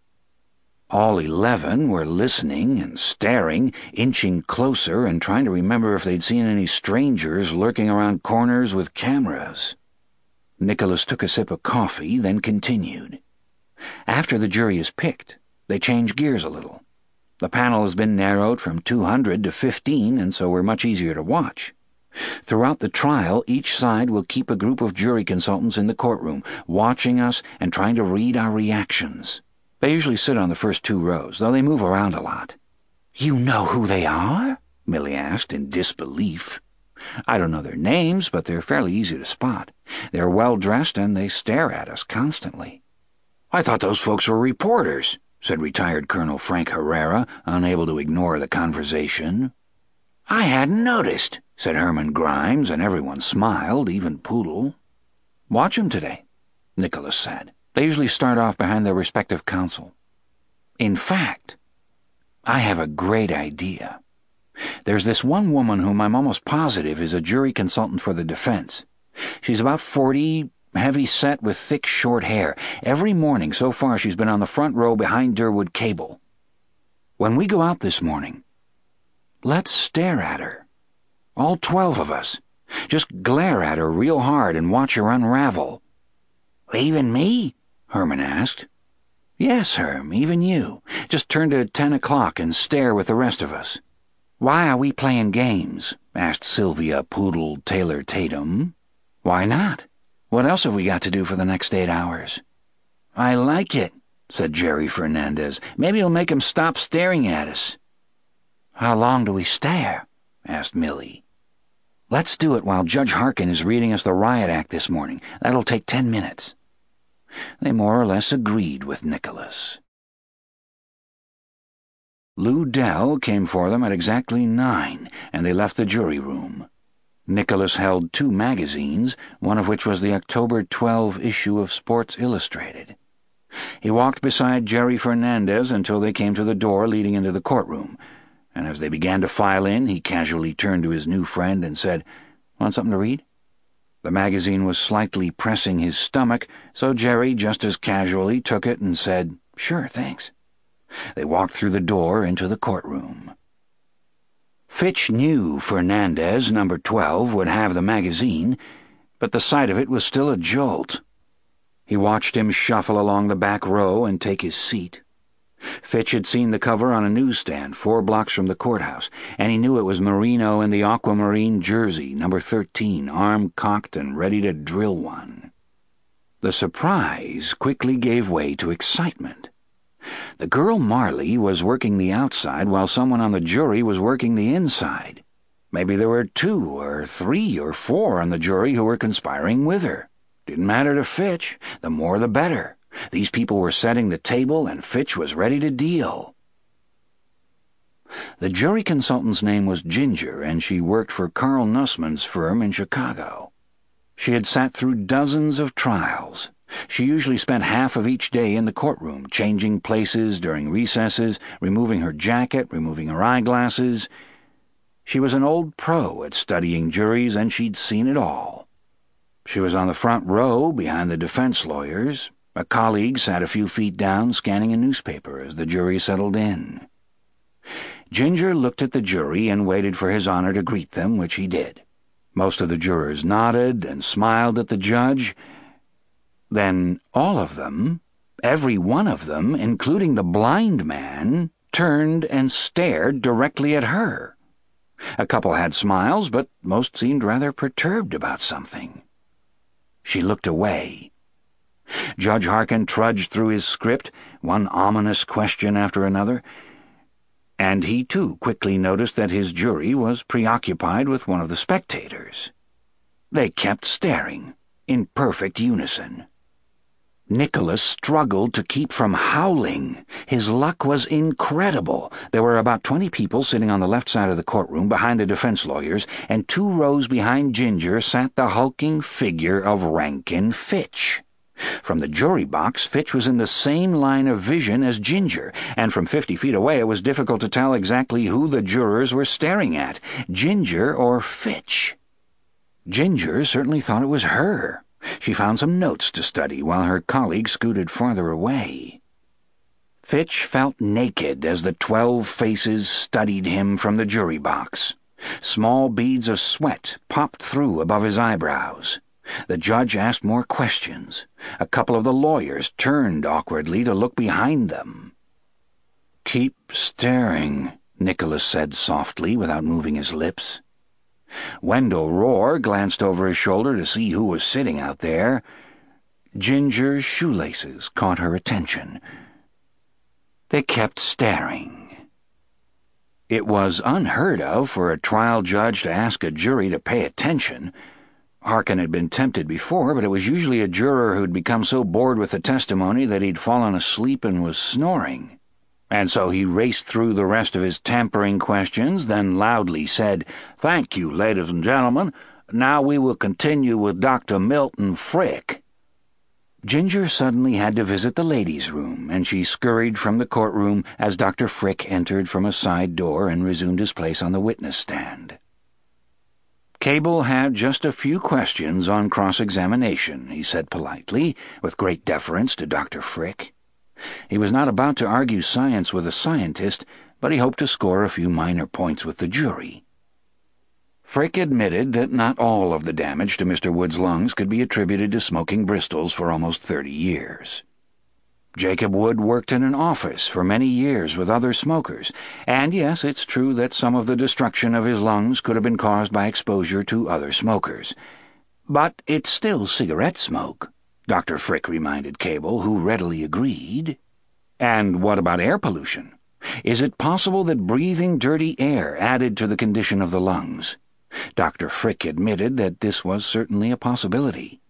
All eleven were listening and staring, inching closer and trying to remember if they'd seen any strangers lurking around corners with cameras. Nicholas took a sip of coffee, then continued. "After the jury is picked, they change gears a little. The panel has been narrowed from two hundred to fifteen, and so we're much easier to watch. Throughout the trial, each side will keep a group of jury consultants in the courtroom, watching us and trying to read our reactions. They usually sit on the first two rows, though they move around a lot. "You know who they are?" Millie asked in disbelief. "I don't know their names, but they're fairly easy to spot. They're well-dressed and they stare at us constantly." "I thought those folks were reporters," said retired Colonel Frank Herrera, unable to ignore the conversation. "I hadn't noticed," said Herman Grimes, and everyone smiled, even Poodle. "Watch 'em today," Nicholas said. "They usually start off behind their respective counsel. In fact, I have a great idea. There's this one woman whom I'm almost positive is a jury consultant for the defense. She's about forty, heavy-set with thick, short hair. Every morning so far she's been on the front row behind Durwood Cable. When we go out this morning, let's stare at her. All twelve of us. Just glare at her real hard and watch her unravel." "Even me?" Herman asked. "Yes, Herm, even you. Just turn to ten o'clock and stare with the rest of us." "Why are we playing games?" asked Sylvia Poodle Taylor Tatum. "Why not? What else have we got to do for the next eight hours?" "I like it," said Jerry Fernandez. "Maybe it'll make 'em stop staring at us." "How long do we stare?" asked Millie. "Let's do it while Judge Harkin is reading us the Riot Act this morning. That'll take ten minutes." They more or less agreed with Nicholas. Lou Dell came for them at exactly nine, and they left the jury room. Nicholas held two magazines, one of which was the October twelfth issue of Sports Illustrated. He walked beside Jerry Fernandez until they came to the door leading into the courtroom, and as they began to file in, he casually turned to his new friend and said, "Want something to read?" The magazine was slightly pressing his stomach, so Jerry just as casually took it and said, "Sure, thanks." They walked through the door into the courtroom. Fitch knew Fernandez, number twelve, would have the magazine, but the sight of it was still a jolt. He watched him shuffle along the back row and take his seat. Fitch had seen the cover on a newsstand four blocks from the courthouse, and he knew it was Marino in the aquamarine jersey, number thirteen, arm cocked and ready to drill one. The surprise quickly gave way to excitement. The girl Marley was working the outside while someone on the jury was working the inside. Maybe there were two or three or four on the jury who were conspiring with her. Didn't matter to Fitch. The more the better. These people were setting the table, and Fitch was ready to deal. The jury consultant's name was Ginger, and she worked for Carl Nussman's firm in Chicago. She had sat through dozens of trials. She usually spent half of each day in the courtroom, changing places during recesses, removing her jacket, removing her eyeglasses. She was an old pro at studying juries, and she'd seen it all. She was on the front row behind the defense lawyers. A colleague sat a few feet down, scanning a newspaper as the jury settled in. Ginger looked at the jury and waited for His Honor to greet them, which he did. Most of the jurors nodded and smiled at the judge. Then all of them, every one of them, including the blind man, turned and stared directly at her. A couple had smiles, but most seemed rather perturbed about something. She looked away. Judge Harkin trudged through his script, one ominous question after another, and he too quickly noticed that his jury was preoccupied with one of the spectators. They kept staring, in perfect unison. Nicholas struggled to keep from howling. His luck was incredible. There were about twenty people sitting on the left side of the courtroom behind the defense lawyers, and two rows behind Ginger sat the hulking figure of Rankin Fitch. From the jury box, Fitch was in the same line of vision as Ginger, and from fifty feet away it was difficult to tell exactly who the jurors were staring at, Ginger or Fitch. Ginger certainly thought it was her. She found some notes to study while her colleague scooted farther away. Fitch felt naked as the twelve faces studied him from the jury box. Small beads of sweat popped through above his eyebrows. The judge asked more questions. A couple of the lawyers turned awkwardly to look behind them. "Keep staring," Nicholas said softly without moving his lips. Wendell Rohr glanced over his shoulder to see who was sitting out there. Ginger's shoelaces caught her attention. They kept staring. It was unheard of for a trial judge to ask a jury to pay attention. Harkin had been tempted before, but it was usually a juror who'd become so bored with the testimony that he'd fallen asleep and was snoring. And so he raced through the rest of his tampering questions, then loudly said, "Thank you, ladies and gentlemen. Now we will continue with Doctor Milton Frick." Ginger suddenly had to visit the ladies' room, and she scurried from the courtroom as Doctor Frick entered from a side door and resumed his place on the witness stand. Cable had just a few questions on cross-examination, he said politely, with great deference to Doctor Frick. He was not about to argue science with a scientist, but he hoped to score a few minor points with the jury. Frick admitted that not all of the damage to Mister Wood's lungs could be attributed to smoking Bristols for almost thirty years. Jacob Wood worked in an office for many years with other smokers, and yes, it's true that some of the destruction of his lungs could have been caused by exposure to other smokers. But it's still cigarette smoke, Doctor Frick reminded Cable, who readily agreed. And what about air pollution? Is it possible that breathing dirty air added to the condition of the lungs? Doctor Frick admitted that this was certainly a possibility.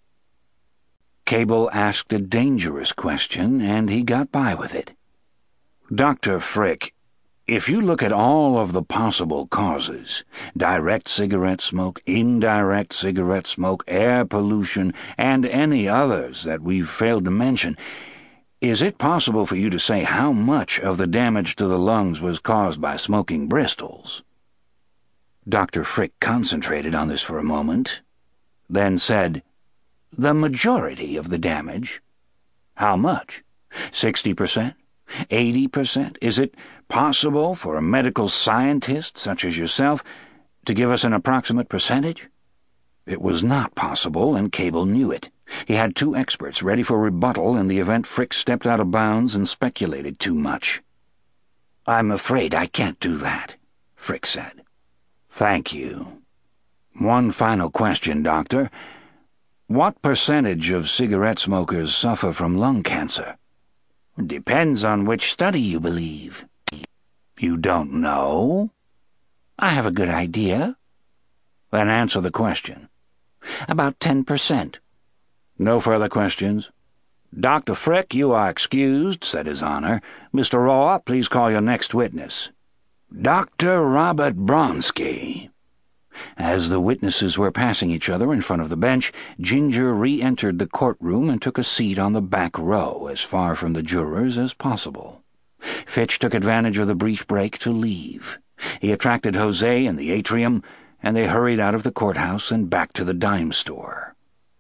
Cable asked a dangerous question, and he got by with it. "Doctor Frick, if you look at all of the possible causes, direct cigarette smoke, indirect cigarette smoke, air pollution, and any others that we've failed to mention, is it possible for you to say how much of the damage to the lungs was caused by smoking Bristols?" Doctor Frick concentrated on this for a moment, then said, "The majority of the damage." "How much? Sixty percent? Eighty percent? Is it possible for a medical scientist such as yourself to give us an approximate percentage?" It was not possible, and Cable knew it. He had two experts ready for rebuttal in the event Frick stepped out of bounds and speculated too much. "I'm afraid I can't do that," Frick said. "Thank you. One final question, Doctor. What percentage of cigarette smokers suffer from lung cancer?" "Depends on which study you believe." "You don't know?" "I have a good idea." "Then answer the question." "About ten percent. "No further questions?" "Doctor Frick, you are excused," said His Honor. "Mister Rohr, please call your next witness." "Doctor Robert Bronsky." As the witnesses were passing each other in front of the bench, Ginger re-entered the courtroom and took a seat on the back row, as far from the jurors as possible. Fitch took advantage of the brief break to leave. He attracted Jose in the atrium, and they hurried out of the courthouse and back to the dime store.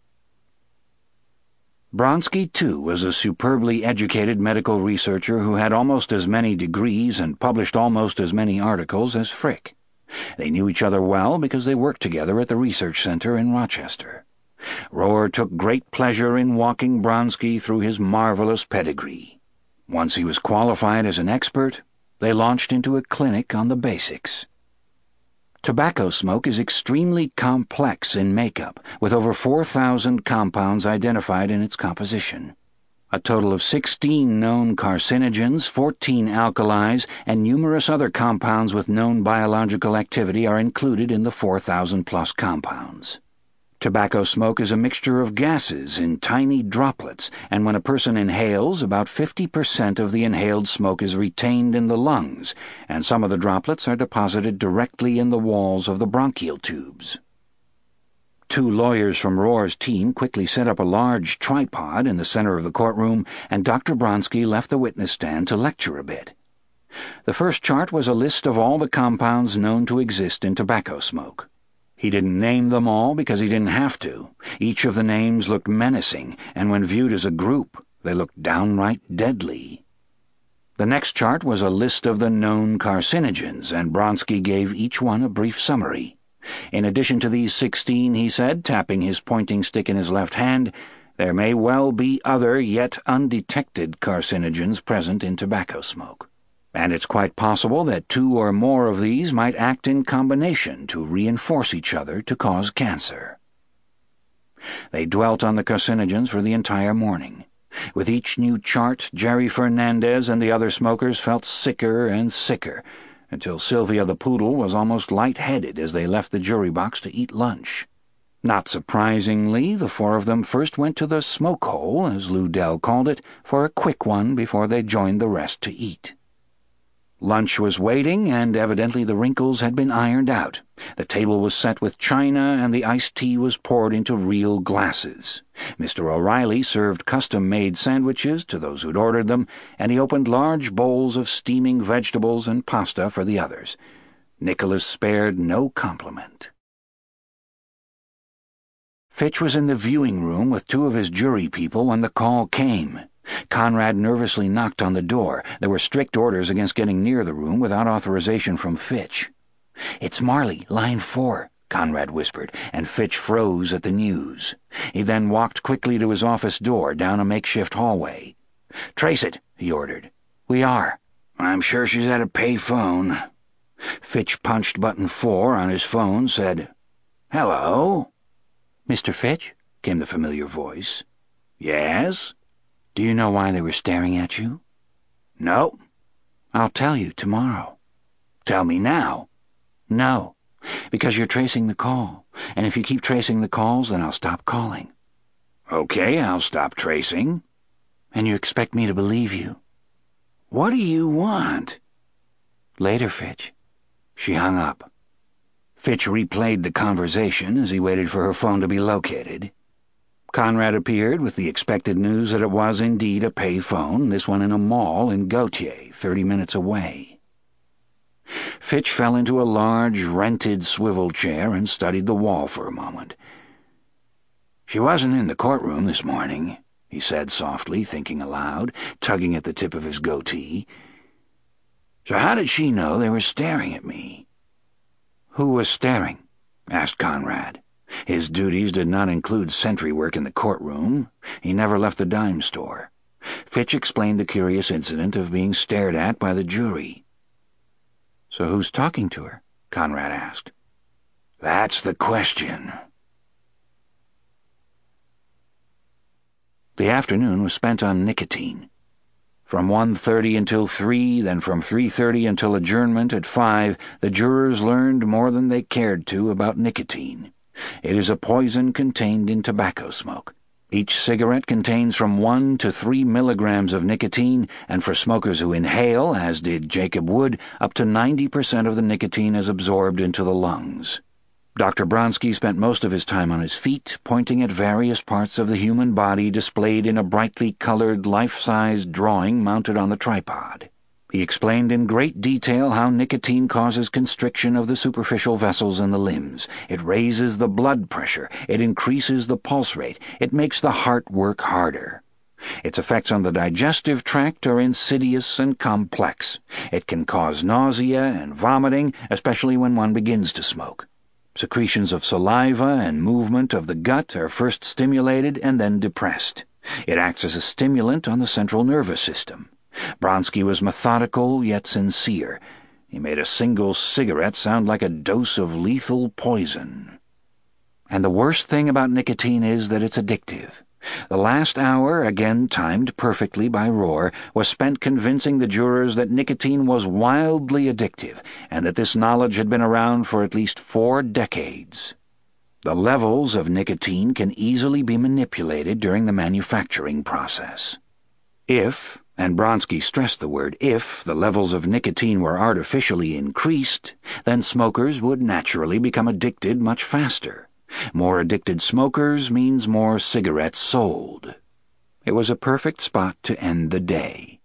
Bronsky, too, was a superbly educated medical researcher who had almost as many degrees and published almost as many articles as Frick. They knew each other well because they worked together at the research center in Rochester. Rohr took great pleasure in walking Bronsky through his marvelous pedigree. Once he was qualified as an expert, they launched into a clinic on the basics. Tobacco smoke is extremely complex in makeup, with over four thousand compounds identified in its composition. A total of sixteen known carcinogens, fourteen alkalis, and numerous other compounds with known biological activity are included in the four thousand plus compounds. Tobacco smoke is a mixture of gases in tiny droplets, and when a person inhales, about fifty percent of the inhaled smoke is retained in the lungs, and some of the droplets are deposited directly in the walls of the bronchial tubes. Two lawyers from Rohr's team quickly set up a large tripod in the center of the courtroom, and Doctor Bronsky left the witness stand to lecture a bit. The first chart was a list of all the compounds known to exist in tobacco smoke. He didn't name them all because he didn't have to. Each of the names looked menacing, and when viewed as a group, they looked downright deadly. The next chart was a list of the known carcinogens, and Bronsky gave each one a brief summary. In addition to these sixteen, he said, tapping his pointing stick in his left hand, there may well be other yet undetected carcinogens present in tobacco smoke. and it's quite possible that two or more of these might act in combination to reinforce each other to cause cancer. They dwelt on the carcinogens for the entire morning. With each new chart, Jerry Fernandez and the other smokers felt sicker and sicker, until Sylvia the poodle was almost light-headed as they left the jury box to eat lunch. Not surprisingly, the four of them first went to the smoke hole, as Lou Dell called it, for a quick one before they joined the rest to eat. Lunch was waiting, and evidently the wrinkles had been ironed out. The table was set with china, and the iced tea was poured into real glasses. Mister O'Reilly served custom-made sandwiches to those who'd ordered them, and he opened large bowls of steaming vegetables and pasta for the others. Nicholas spared no compliment. Fitch was in the viewing room with two of his jury people when the call came. Conrad nervously knocked on the door. There were strict orders against getting near the room without authorization from Fitch. "It's Marley, line four," Conrad whispered, and Fitch froze at the news. He then walked quickly to his office door, down a makeshift hallway. "Trace it," he ordered. "We are." "I'm sure she's at a pay phone." Fitch punched button four on his phone, said, "Hello?" "Mister Fitch?" came the familiar voice. "Yes?" "Do you know why they were staring at you?" "No." "I'll tell you tomorrow." "Tell me now." "No, because you're tracing the call, and if you keep tracing the calls, then I'll stop calling." "Okay, I'll stop tracing." "And you expect me to believe you?" "What do you want?" "Later, Fitch." She hung up. Fitch replayed the conversation as he waited for her phone to be located. Conrad appeared with the expected news that it was indeed a pay phone, this one in a mall in Gautier, thirty minutes away. Fitch fell into a large, rented swivel chair and studied the wall for a moment. "She wasn't in the courtroom this morning," he said softly, thinking aloud, tugging at the tip of his goatee. "So how did she know they were staring at me?" "Who was staring?" asked Conrad. His duties did not include sentry work in the courtroom. He never left the dime store. Fitch explained the curious incident of being stared at by the jury. "So who's talking to her?" Conrad asked. "That's the question." The afternoon was spent on nicotine. From one thirty until three, then from three thirty until adjournment at five, the jurors learned more than they cared to about nicotine. It is a poison contained in tobacco smoke. Each cigarette contains from one to three milligrams of nicotine, and for smokers who inhale, as did Jacob Wood, up to ninety percent of the nicotine is absorbed into the lungs. Doctor Bronsky spent most of his time on his feet, pointing at various parts of the human body displayed in a brightly colored, life-size drawing mounted on the tripod. He explained in great detail how nicotine causes constriction of the superficial vessels in the limbs. It raises the blood pressure. It increases the pulse rate. It makes the heart work harder. Its effects on the digestive tract are insidious and complex. It can cause nausea and vomiting, especially when one begins to smoke. Secretions of saliva and movement of the gut are first stimulated and then depressed. It acts as a stimulant on the central nervous system. Bronsky was methodical yet sincere. He made a single cigarette sound like a dose of lethal poison. And the worst thing about nicotine is that it's addictive. The last hour, again timed perfectly by Rohr, was spent convincing the jurors that nicotine was wildly addictive, and that this knowledge had been around for at least four decades. The levels of nicotine can easily be manipulated during the manufacturing process. If, and Bronsky stressed the word if, the levels of nicotine were artificially increased, then smokers would naturally become addicted much faster. More addicted smokers means more cigarettes sold. It was a perfect spot to end the day.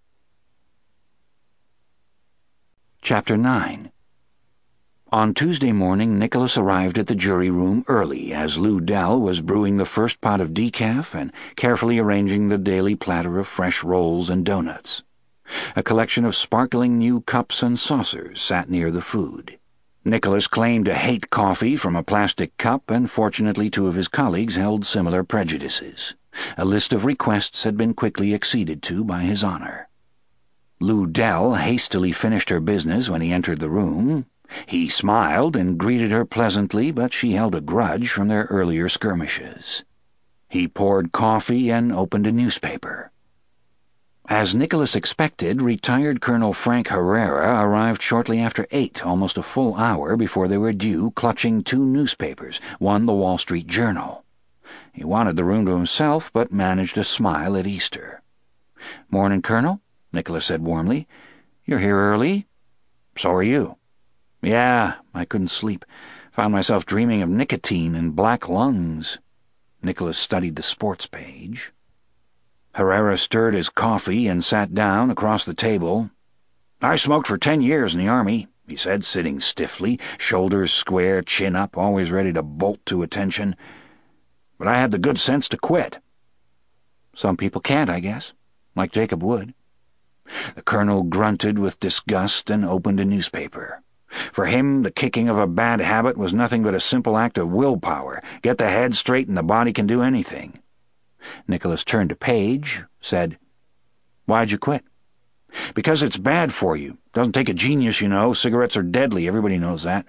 Chapter nine. On Tuesday morning, Nicholas arrived at the jury room early as Lou Dell was brewing the first pot of decaf and carefully arranging the daily platter of fresh rolls and donuts. A collection of sparkling new cups and saucers sat near the food. Nicholas claimed to hate coffee from a plastic cup, and fortunately two of his colleagues held similar prejudices. A list of requests had been quickly acceded to by His Honor. Lou Dell hastily finished her business when he entered the room. He smiled and greeted her pleasantly, but she held a grudge from their earlier skirmishes. He poured coffee and opened a newspaper. As Nicholas expected, retired Colonel Frank Herrera arrived shortly after eight, almost a full hour before they were due, clutching two newspapers, one the Wall Street Journal. He wanted the room to himself, but managed a smile at Easter. "Morning, Colonel," Nicholas said warmly. "You're here early?" "So are you." "Yeah, I couldn't sleep. Found myself dreaming of nicotine and black lungs." Nicholas studied the sports page. Herrera stirred his coffee and sat down across the table. "I smoked for ten years in the Army," he said, sitting stiffly, shoulders square, chin up, always ready to bolt to attention. "But I had the good sense to quit." "Some people can't, I guess, like Jacob Wood." The colonel grunted with disgust and opened a newspaper. For him, the kicking of a bad habit was nothing but a simple act of willpower. Get the head straight and the body can do anything. Nicholas turned a page, said, "Why'd you quit?" "Because it's bad for you. Doesn't take a genius, you know. Cigarettes are deadly, everybody knows that."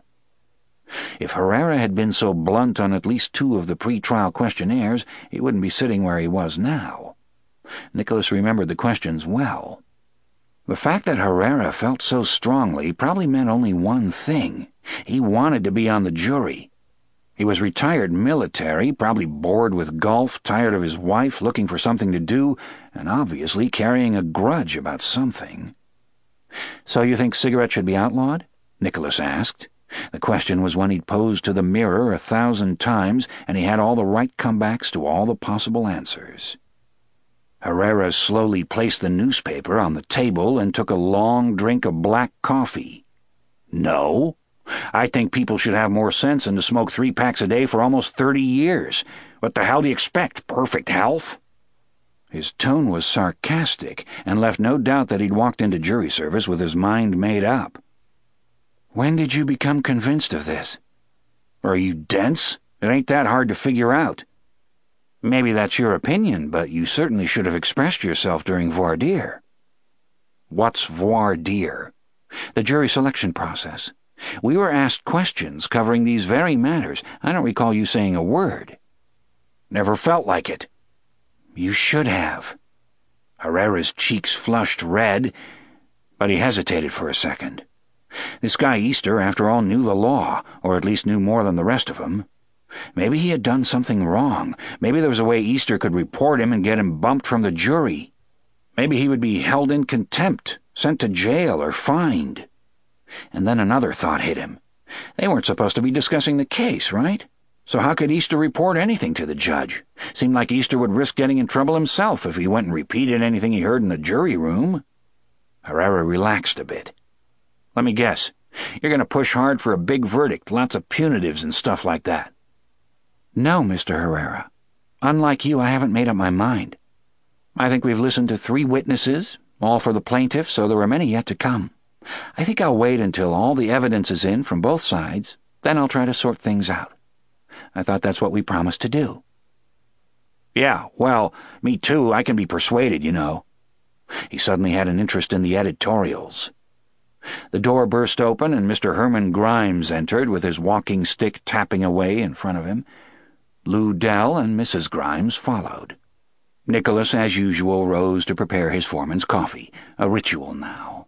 If Herrera had been so blunt on at least two of the pre-trial questionnaires, he wouldn't be sitting where he was now. Nicholas remembered the questions well. The fact that Herrera felt so strongly probably meant only one thing. He wanted to be on the jury. He was retired military, probably bored with golf, tired of his wife, looking for something to do, and obviously carrying a grudge about something. "So you think cigarettes should be outlawed?" Nicholas asked. The question was one he'd posed to the mirror a thousand times, and he had all the right comebacks to all the possible answers. Herrera slowly placed the newspaper on the table and took a long drink of black coffee. "No. I think people should have more sense than to smoke three packs a day for almost thirty years. What the hell do you expect? Perfect health?" His tone was sarcastic and left no doubt that he'd walked into jury service with his mind made up. "When did you become convinced of this?" "Are you dense? It ain't that hard to figure out." "Maybe that's your opinion, but you certainly should have expressed yourself during voir dire." "What's voir dire?" "The jury selection process. We were asked questions covering these very matters. I don't recall you saying a word." "Never felt like it." "You should have." Herrera's cheeks flushed red, but he hesitated for a second. This guy Easter, after all, knew the law, or at least knew more than the rest of them. Maybe he had done something wrong. Maybe there was a way Easter could report him and get him bumped from the jury. Maybe he would be held in contempt, sent to jail, or fined. And then another thought hit him. They weren't supposed to be discussing the case, right? So how could Easter report anything to the judge? Seemed like Easter would risk getting in trouble himself if he went and repeated anything he heard in the jury room. Herrera relaxed a bit. "Let me guess. You're going to push hard for a big verdict, lots of punitives and stuff like that." "No, Mister Herrera. Unlike you, I haven't made up my mind. I think we've listened to three witnesses, all for the plaintiff, so there are many yet to come. I think I'll wait until all the evidence is in from both sides, then I'll try to sort things out. I thought that's what we promised to do." "Yeah, well, me too. I can be persuaded, you know." He suddenly had an interest in the editorials. The door burst open, and Mister Herman Grimes entered, with his walking stick tapping away in front of him. Lou Dell and Missus Grimes followed. Nicholas, as usual, rose to prepare his foreman's coffee, a ritual now.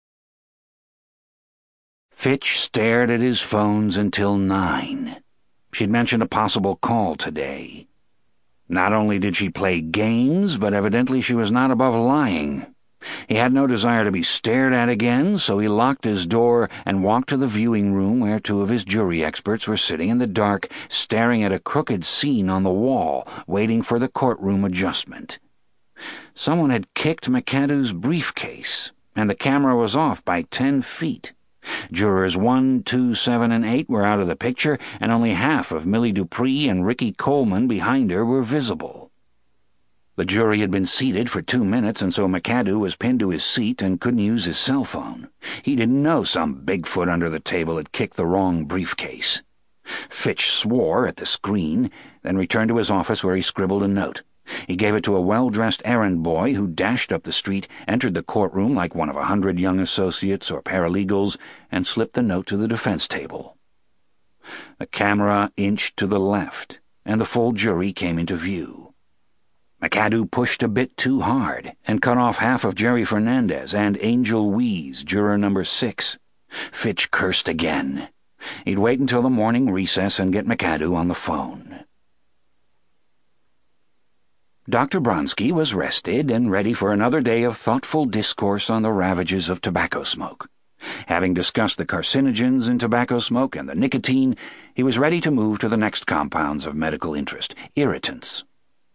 Fitch stared at his phones until nine. She'd mentioned a possible call today. Not only did she play games, but evidently she was not above lying. He had no desire to be stared at again, so he locked his door and walked to the viewing room where two of his jury experts were sitting in the dark, staring at a crooked scene on the wall, waiting for the courtroom adjustment. Someone had kicked McAdoo's briefcase, and the camera was off by ten feet. Jurors one, two, seven, and eight were out of the picture, and only half of Millie Dupree and Ricky Coleman behind her were visible. The jury had been seated for two minutes, and so McAdoo was pinned to his seat and couldn't use his cell phone. He didn't know some Bigfoot under the table had kicked the wrong briefcase. Fitch swore at the screen, then returned to his office where he scribbled a note. He gave it to a well-dressed errand boy who dashed up the street, entered the courtroom like one of a hundred young associates or paralegals, and slipped the note to the defense table. The camera inched to the left, and the full jury came into view. McAdoo pushed a bit too hard and cut off half of Jerry Fernandez and Angel Wheeze, juror number six. Fitch cursed again. He'd wait until the morning recess and get McAdoo on the phone. Doctor Bronski was rested and ready for another day of thoughtful discourse on the ravages of tobacco smoke. Having discussed the carcinogens in tobacco smoke and the nicotine, he was ready to move to the next compounds of medical interest, irritants.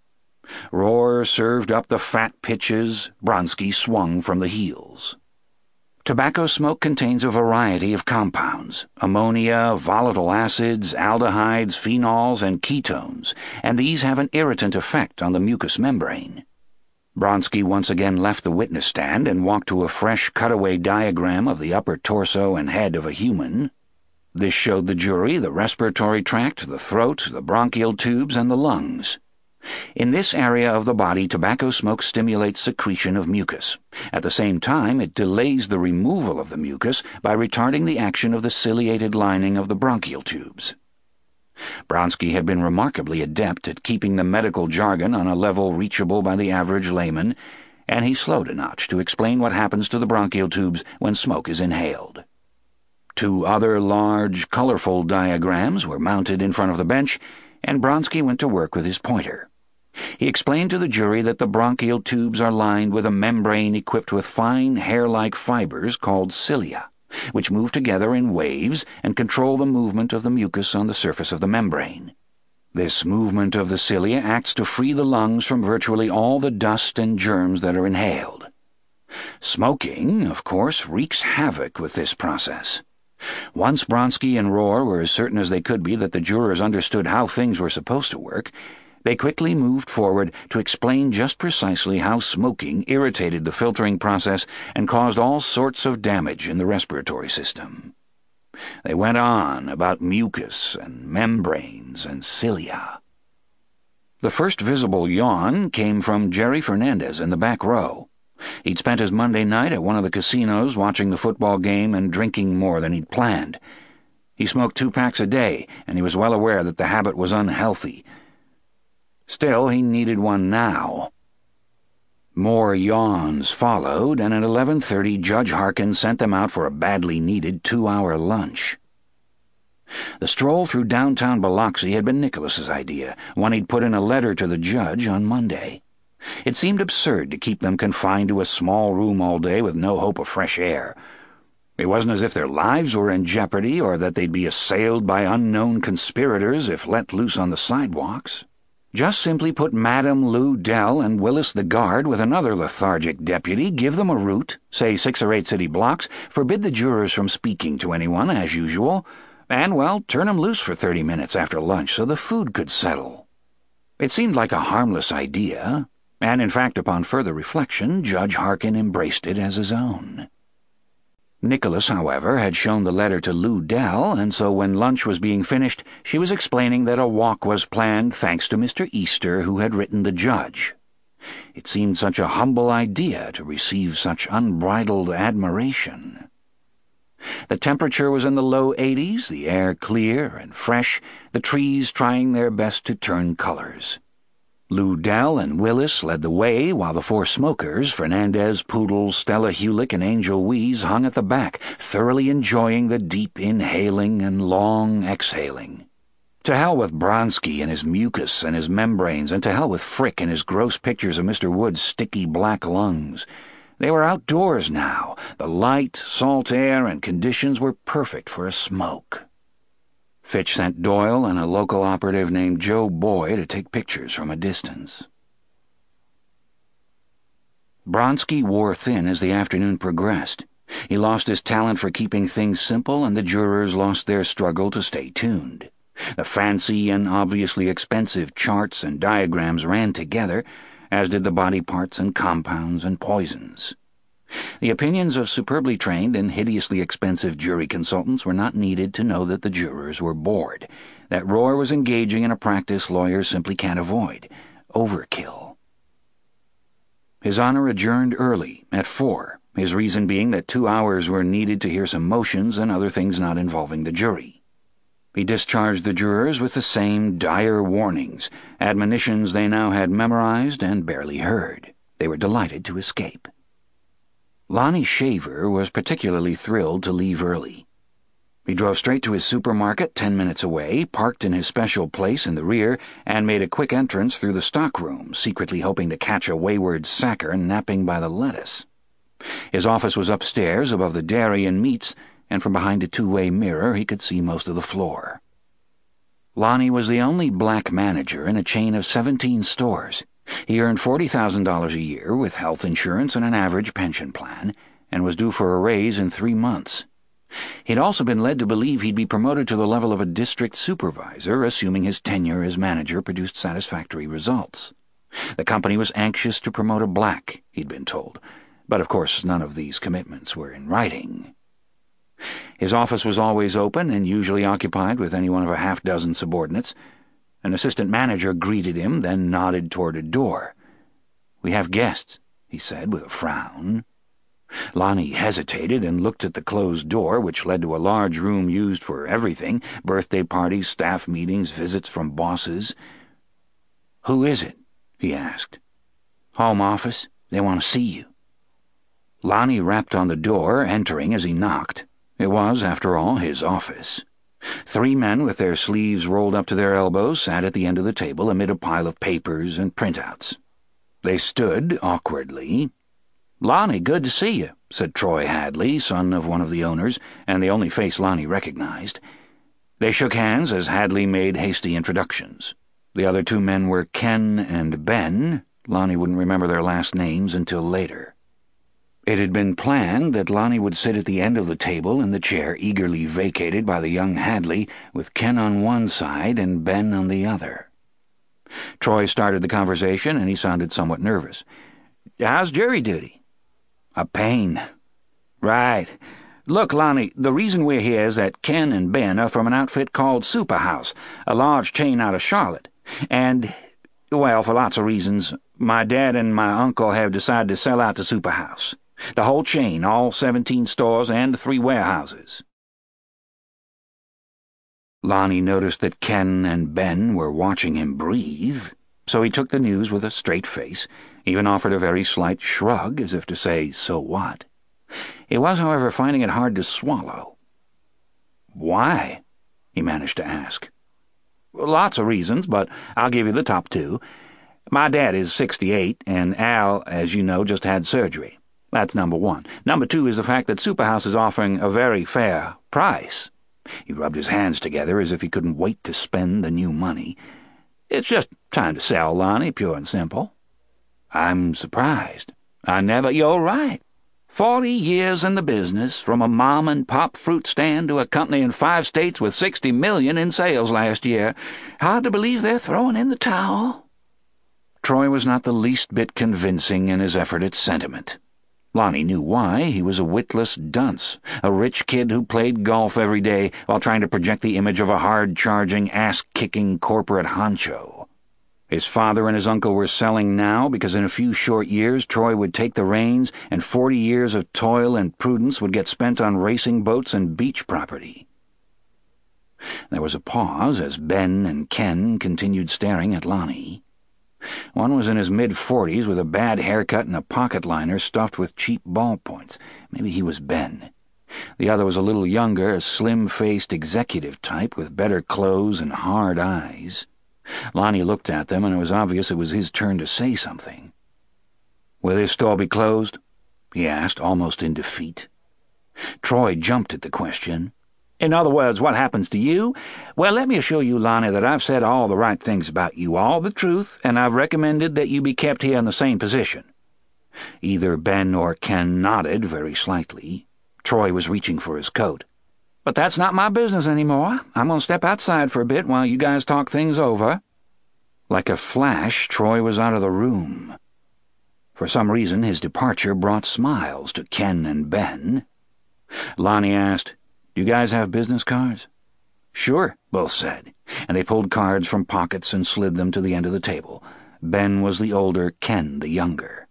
Rohr served up the fat pitches, Bronski swung from the heels. Tobacco smoke contains a variety of compounds, ammonia, volatile acids, aldehydes, phenols, and ketones, and these have an irritant effect on the mucous membrane. Bronski once again left the witness stand and walked to a fresh cutaway diagram of the upper torso and head of a human. This showed the jury the respiratory tract, the throat, the bronchial tubes, and the lungs. In this area of the body, tobacco smoke stimulates secretion of mucus. At the same time, it delays the removal of the mucus by retarding the action of the ciliated lining of the bronchial tubes. Bronski had been remarkably adept at keeping the medical jargon on a level reachable by the average layman, and he slowed a notch to explain what happens to the bronchial tubes when smoke is inhaled. Two other large, colorful diagrams were mounted in front of the bench, and Bronski went to work with his pointer. He explained to the jury that the bronchial tubes are lined with a membrane equipped with fine hair-like fibers called cilia, which move together in waves and control the movement of the mucus on the surface of the membrane. This movement of the cilia acts to free the lungs from virtually all the dust and germs that are inhaled. Smoking, of course, wreaks havoc with this process. Once Bronski and Rohr were as certain as they could be that the jurors understood how things were supposed to work, they quickly moved forward to explain just precisely how smoking irritated the filtering process and caused all sorts of damage in the respiratory system. They went on about mucus and membranes and cilia. The first visible yawn came from Jerry Fernandez in the back row. He'd spent his Monday night at one of the casinos watching the football game and drinking more than he'd planned. He smoked two packs a day, and he was well aware that the habit was unhealthy. Still, he needed one now. More yawns followed, and at eleven thirty Judge Harkin sent them out for a badly needed two-hour lunch. The stroll through downtown Biloxi had been Nicholas's idea, one he'd put in a letter to the judge on Monday. It seemed absurd to keep them confined to a small room all day with no hope of fresh air. It wasn't as if their lives were in jeopardy or that they'd be assailed by unknown conspirators if let loose on the sidewalks. Just simply put Madam Lou Dell and Willis the guard with another lethargic deputy, give them a route, say six or eight city blocks, forbid the jurors from speaking to anyone, as usual, and, well, turn them loose for thirty minutes after lunch so the food could settle. It seemed like a harmless idea, and in fact, upon further reflection, Judge Harkin embraced it as his own. Nicholas, however, had shown the letter to Lou Dell, and so when lunch was being finished, she was explaining that a walk was planned thanks to Mister Easter, who had written the judge. It seemed such a humble idea to receive such unbridled admiration. The temperature was in the low eighties, the air clear and fresh, the trees trying their best to turn colors. Lou Dell and Willis led the way, while the four smokers, Fernandez, Poodle, Stella Hulick, and Angel Wheeze, hung at the back, thoroughly enjoying the deep inhaling and long exhaling. To hell with Bronski and his mucus and his membranes, and to hell with Frick and his gross pictures of Mister Wood's sticky black lungs. They were outdoors now. The light, salt air, and conditions were perfect for a smoke. Fitch sent Doyle and a local operative named Joe Boy to take pictures from a distance. Bronski wore thin as the afternoon progressed. He lost his talent for keeping things simple, and the jurors lost their struggle to stay tuned. The fancy and obviously expensive charts and diagrams ran together, as did the body parts and compounds and poisons. The opinions of superbly trained and hideously expensive jury consultants were not needed to know that the jurors were bored, that Rohr was engaging in a practice lawyers simply can't avoid, overkill. His Honor adjourned early, at four, his reason being that two hours were needed to hear some motions and other things not involving the jury. He discharged the jurors with the same dire warnings, admonitions they now had memorized and barely heard. They were delighted to escape. Lonnie Shaver was particularly thrilled to leave early. He drove straight to his supermarket ten minutes away, parked in his special place in the rear, and made a quick entrance through the stockroom, secretly hoping to catch a wayward sacker napping by the lettuce. His office was upstairs above the dairy and meats, and from behind a two-way mirror he could see most of the floor. Lonnie was the only black manager in a chain of seventeen stores. He earned forty thousand dollars a year with health insurance and an average pension plan, and was due for a raise in three months. He'd also been led to believe he'd be promoted to the level of a district supervisor, assuming his tenure as manager produced satisfactory results. The company was anxious to promote a black, he'd been told, but of course none of these commitments were in writing. His office was always open and usually occupied with any one of a half dozen subordinates. An assistant manager greeted him, then nodded toward a door. "We have guests," he said with a frown. Lonnie hesitated and looked at the closed door, which led to a large room used for everything, birthday parties, staff meetings, visits from bosses. "Who is it?" he asked. "Home office. They want to see you." Lonnie rapped on the door, entering as he knocked. It was, after all, his office. Three men with their sleeves rolled up to their elbows sat at the end of the table amid a pile of papers and printouts. They stood awkwardly. "Lonnie, good to see you," said Troy Hadley, son of one of the owners, and the only face Lonnie recognized. They shook hands as Hadley made hasty introductions. The other two men were Ken and Ben. Lonnie wouldn't remember their last names until later. It had been planned that Lonnie would sit at the end of the table in the chair eagerly vacated by the young Hadley, with Ken on one side and Ben on the other. Troy started the conversation, and he sounded somewhat nervous. "How's jury duty?" "A pain." "Right. Look, Lonnie, the reason we're here is that Ken and Ben are from an outfit called Superhouse, a large chain out of Charlotte. And, well, for lots of reasons, my dad and my uncle have decided to sell out to Superhouse. The whole chain, all seventeen stores and the three warehouses." Lonnie noticed that Ken and Ben were watching him breathe, so he took the news with a straight face, even offered a very slight shrug, as if to say, "So what?" He was, however, finding it hard to swallow. "Why?" he managed to ask. "Lots of reasons, but I'll give you the top two. My dad is sixty-eight, and Al, as you know, just had surgery. That's number one. Number two is the fact that Superhouse is offering a very fair price." He rubbed his hands together as if he couldn't wait to spend the new money. "It's just time to sell, Lonnie, pure and simple." "I'm surprised. I never—" "You're right. Forty years in the business, from a mom-and-pop fruit stand to a company in five states with sixty million in sales last year. Hard to believe they're throwing in the towel." Troy was not the least bit convincing in his effort at sentiment. Lonnie knew why. He was a witless dunce, a rich kid who played golf every day while trying to project the image of a hard-charging, ass-kicking corporate honcho. His father and his uncle were selling now because in a few short years Troy would take the reins and forty years of toil and prudence would get spent on racing boats and beach property. There was a pause as Ben and Ken continued staring at Lonnie. One was in his mid-forties with a bad haircut and a pocket liner stuffed with cheap ballpoints. Maybe he was Ben. The other was a little younger, a slim-faced executive type with better clothes and hard eyes. Lonnie looked at them, and it was obvious it was his turn to say something. "Will this store be closed?" he asked, almost in defeat. Troy jumped at the question. "In other words, what happens to you? Well, let me assure you, Lonnie, that I've said all the right things about you, all the truth, and I've recommended that you be kept here in the same position." Either Ben or Ken nodded very slightly. Troy was reaching for his coat. "But that's not my business anymore. I'm going to step outside for a bit while you guys talk things over." Like a flash, Troy was out of the room. For some reason, his departure brought smiles to Ken and Ben. Lonnie asked, "Do you guys have business cards?" "Sure," both said, and they pulled cards from pockets and slid them to the end of the table. Ben was the older, Ken the younger.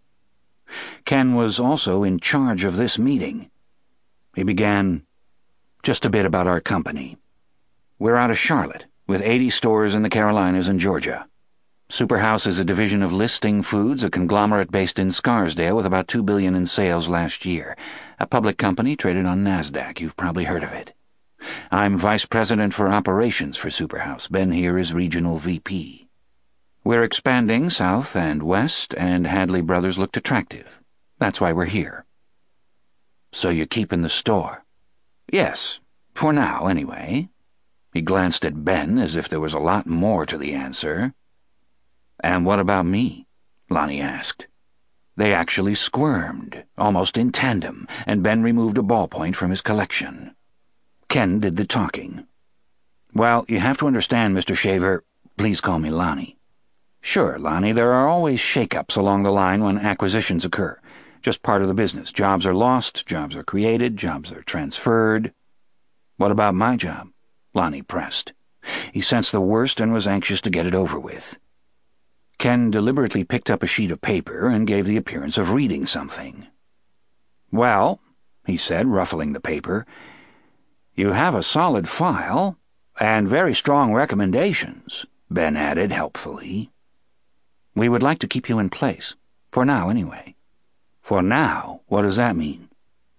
Ken was also in charge of this meeting. He began, "Just a bit about our company. We're out of Charlotte, with eighty stores in the Carolinas and Georgia. Superhouse is a division of Listing Foods, a conglomerate based in Scarsdale with about two billion dollars in sales last year. A public company traded on NASDAQ. You've probably heard of it. I'm Vice President for Operations for Superhouse. Ben here is Regional V P. We're expanding south and west, and Hadley Brothers looked attractive. That's why we're here." "So you're keeping the store?" "Yes, for now, anyway." He glanced at Ben as if there was a lot more to the answer. "And what about me?" Lonnie asked. They actually squirmed, almost in tandem, and Ben removed a ballpoint from his collection. Ken did the talking. "Well, you have to understand, Mister Shaver, please call me Lonnie." "Sure, Lonnie, there are always shake-ups along the line when acquisitions occur. Just part of the business. Jobs are lost, jobs are created, jobs are transferred." "What about my job?" Lonnie pressed. He sensed the worst and was anxious to get it over with. Ken deliberately picked up a sheet of paper and gave the appearance of reading something. "Well," he said, ruffling the paper, "you have a solid file, and very strong recommendations," Ben added helpfully. "We would like to keep you in place, for now anyway." "For now? What does that mean?"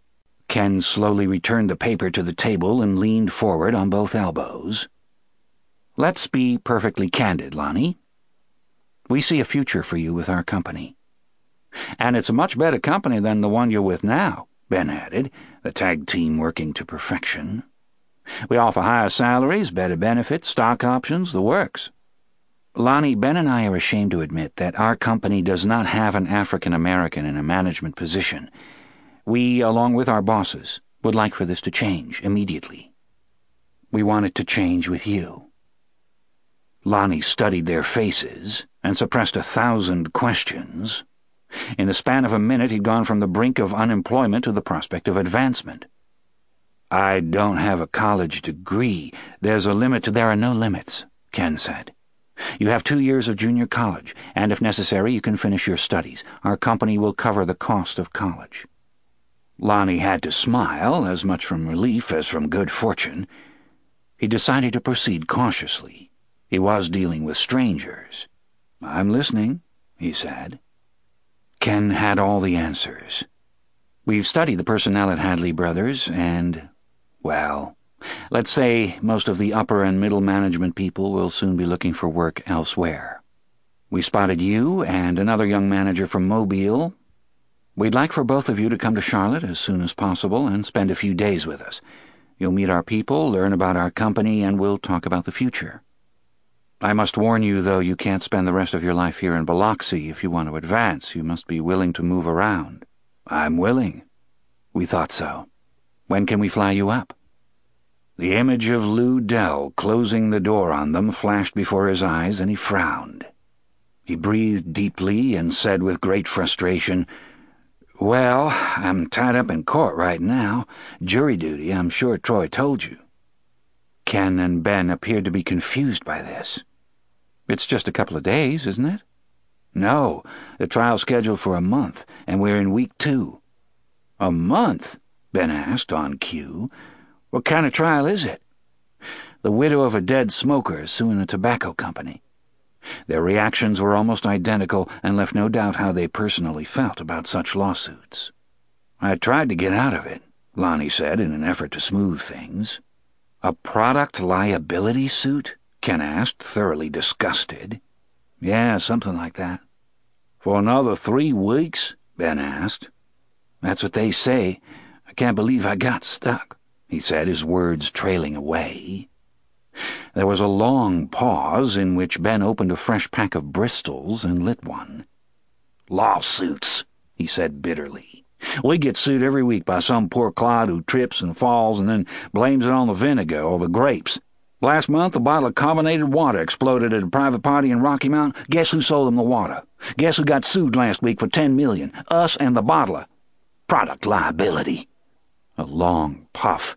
Ken slowly returned the paper to the table and leaned forward on both elbows. "Let's be perfectly candid, Lonnie. We see a future for you with our company. And it's a much better company than the one you're with now," Ben added, the tag team working to perfection. "We offer higher salaries, better benefits, stock options, the works." "Lonnie, Ben and I are ashamed to admit that our company does not have an African American in a management position. We, along with our bosses, would like for this to change immediately. We want it to change with you." Lonnie studied their faces and suppressed a thousand questions. In the span of a minute, he'd gone from the brink of unemployment to the prospect of advancement. "I don't have a college degree. There's a limit to—" "There are no limits," Ken said. "You have two years of junior college, and if necessary, you can finish your studies. Our company will cover the cost of college." Lonnie had to smile, as much from relief as from good fortune. He decided to proceed cautiously. He was dealing with strangers. "I'm listening," he said. Ken had all the answers. "We've studied the personnel at Hadley Brothers, and, well, let's say most of the upper and middle management people will soon be looking for work elsewhere. We spotted you and another young manager from Mobile. We'd like for both of you to come to Charlotte as soon as possible and spend a few days with us. You'll meet our people, learn about our company, and we'll talk about the future. I must warn you, though, you can't spend the rest of your life here in Biloxi if you want to advance. You must be willing to move around." "I'm willing." "We thought so. When can we fly you up?" The image of Lou Dell closing the door on them flashed before his eyes, and he frowned. He breathed deeply and said with great frustration, "Well, I'm tied up in court right now. Jury duty, I'm sure Troy told you." Ken and Ben appeared to be confused by this. "It's just a couple of days, isn't it?" "No, the trial's scheduled for a month, and we're in week two." "A month?" Ben asked on cue. "What kind of trial is it?" "The widow of a dead smoker is suing a tobacco company." Their reactions were almost identical and left no doubt how they personally felt about such lawsuits. "I tried to get out of it," Lonnie said in an effort to smooth things. "A product liability suit?" Ken asked, thoroughly disgusted. "Yeah, something like that." "For another three weeks?" Ben asked. "That's what they say. I can't believe I got stuck," he said, his words trailing away. There was a long pause in which Ben opened a fresh pack of Bristols and lit one. "Lawsuits," he said bitterly. "We get sued every week by some poor clod who trips and falls and then blames it on the vinegar or the grapes. Last month, a bottle of carbonated water exploded at a private party in Rocky Mountain. Guess who sold them the water? Guess who got sued last week for ten million dollars? Us and the bottler. Product liability." A long puff,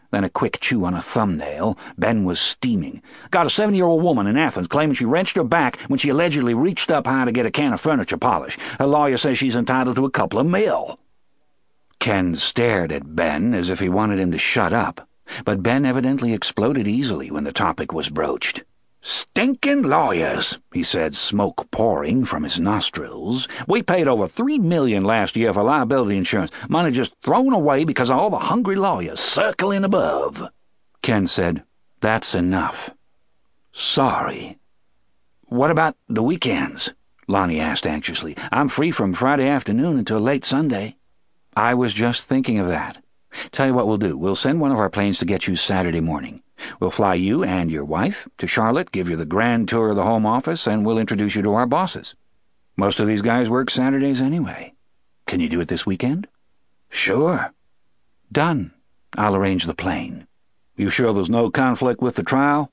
Then a quick chew on a thumbnail. Ben was steaming. Got a seventy-year-old woman in Athens claiming she wrenched her back when she allegedly reached up high to get a can of furniture polish. Her lawyer says she's entitled to a couple of mil. Ken stared at Ben as if he wanted him to shut up, but Ben evidently exploded easily when the topic was broached. "Stinking lawyers," he said, smoke pouring from his nostrils. "We paid over three million dollars last year for liability insurance, money just thrown away because of all the hungry lawyers circling above." Ken said, "That's enough. Sorry." "What about the weekends?" Lonnie asked anxiously. "I'm free from Friday afternoon until late Sunday." "I was just thinking of that. Tell you what we'll do. We'll send one of our planes to get you Saturday morning. We'll fly you and your wife to Charlotte, give you the grand tour of the home office, and we'll introduce you to our bosses. Most of these guys work Saturdays anyway. Can you do it this weekend?" "Sure." "Done. I'll arrange the plane. You sure there's no conflict with the trial?"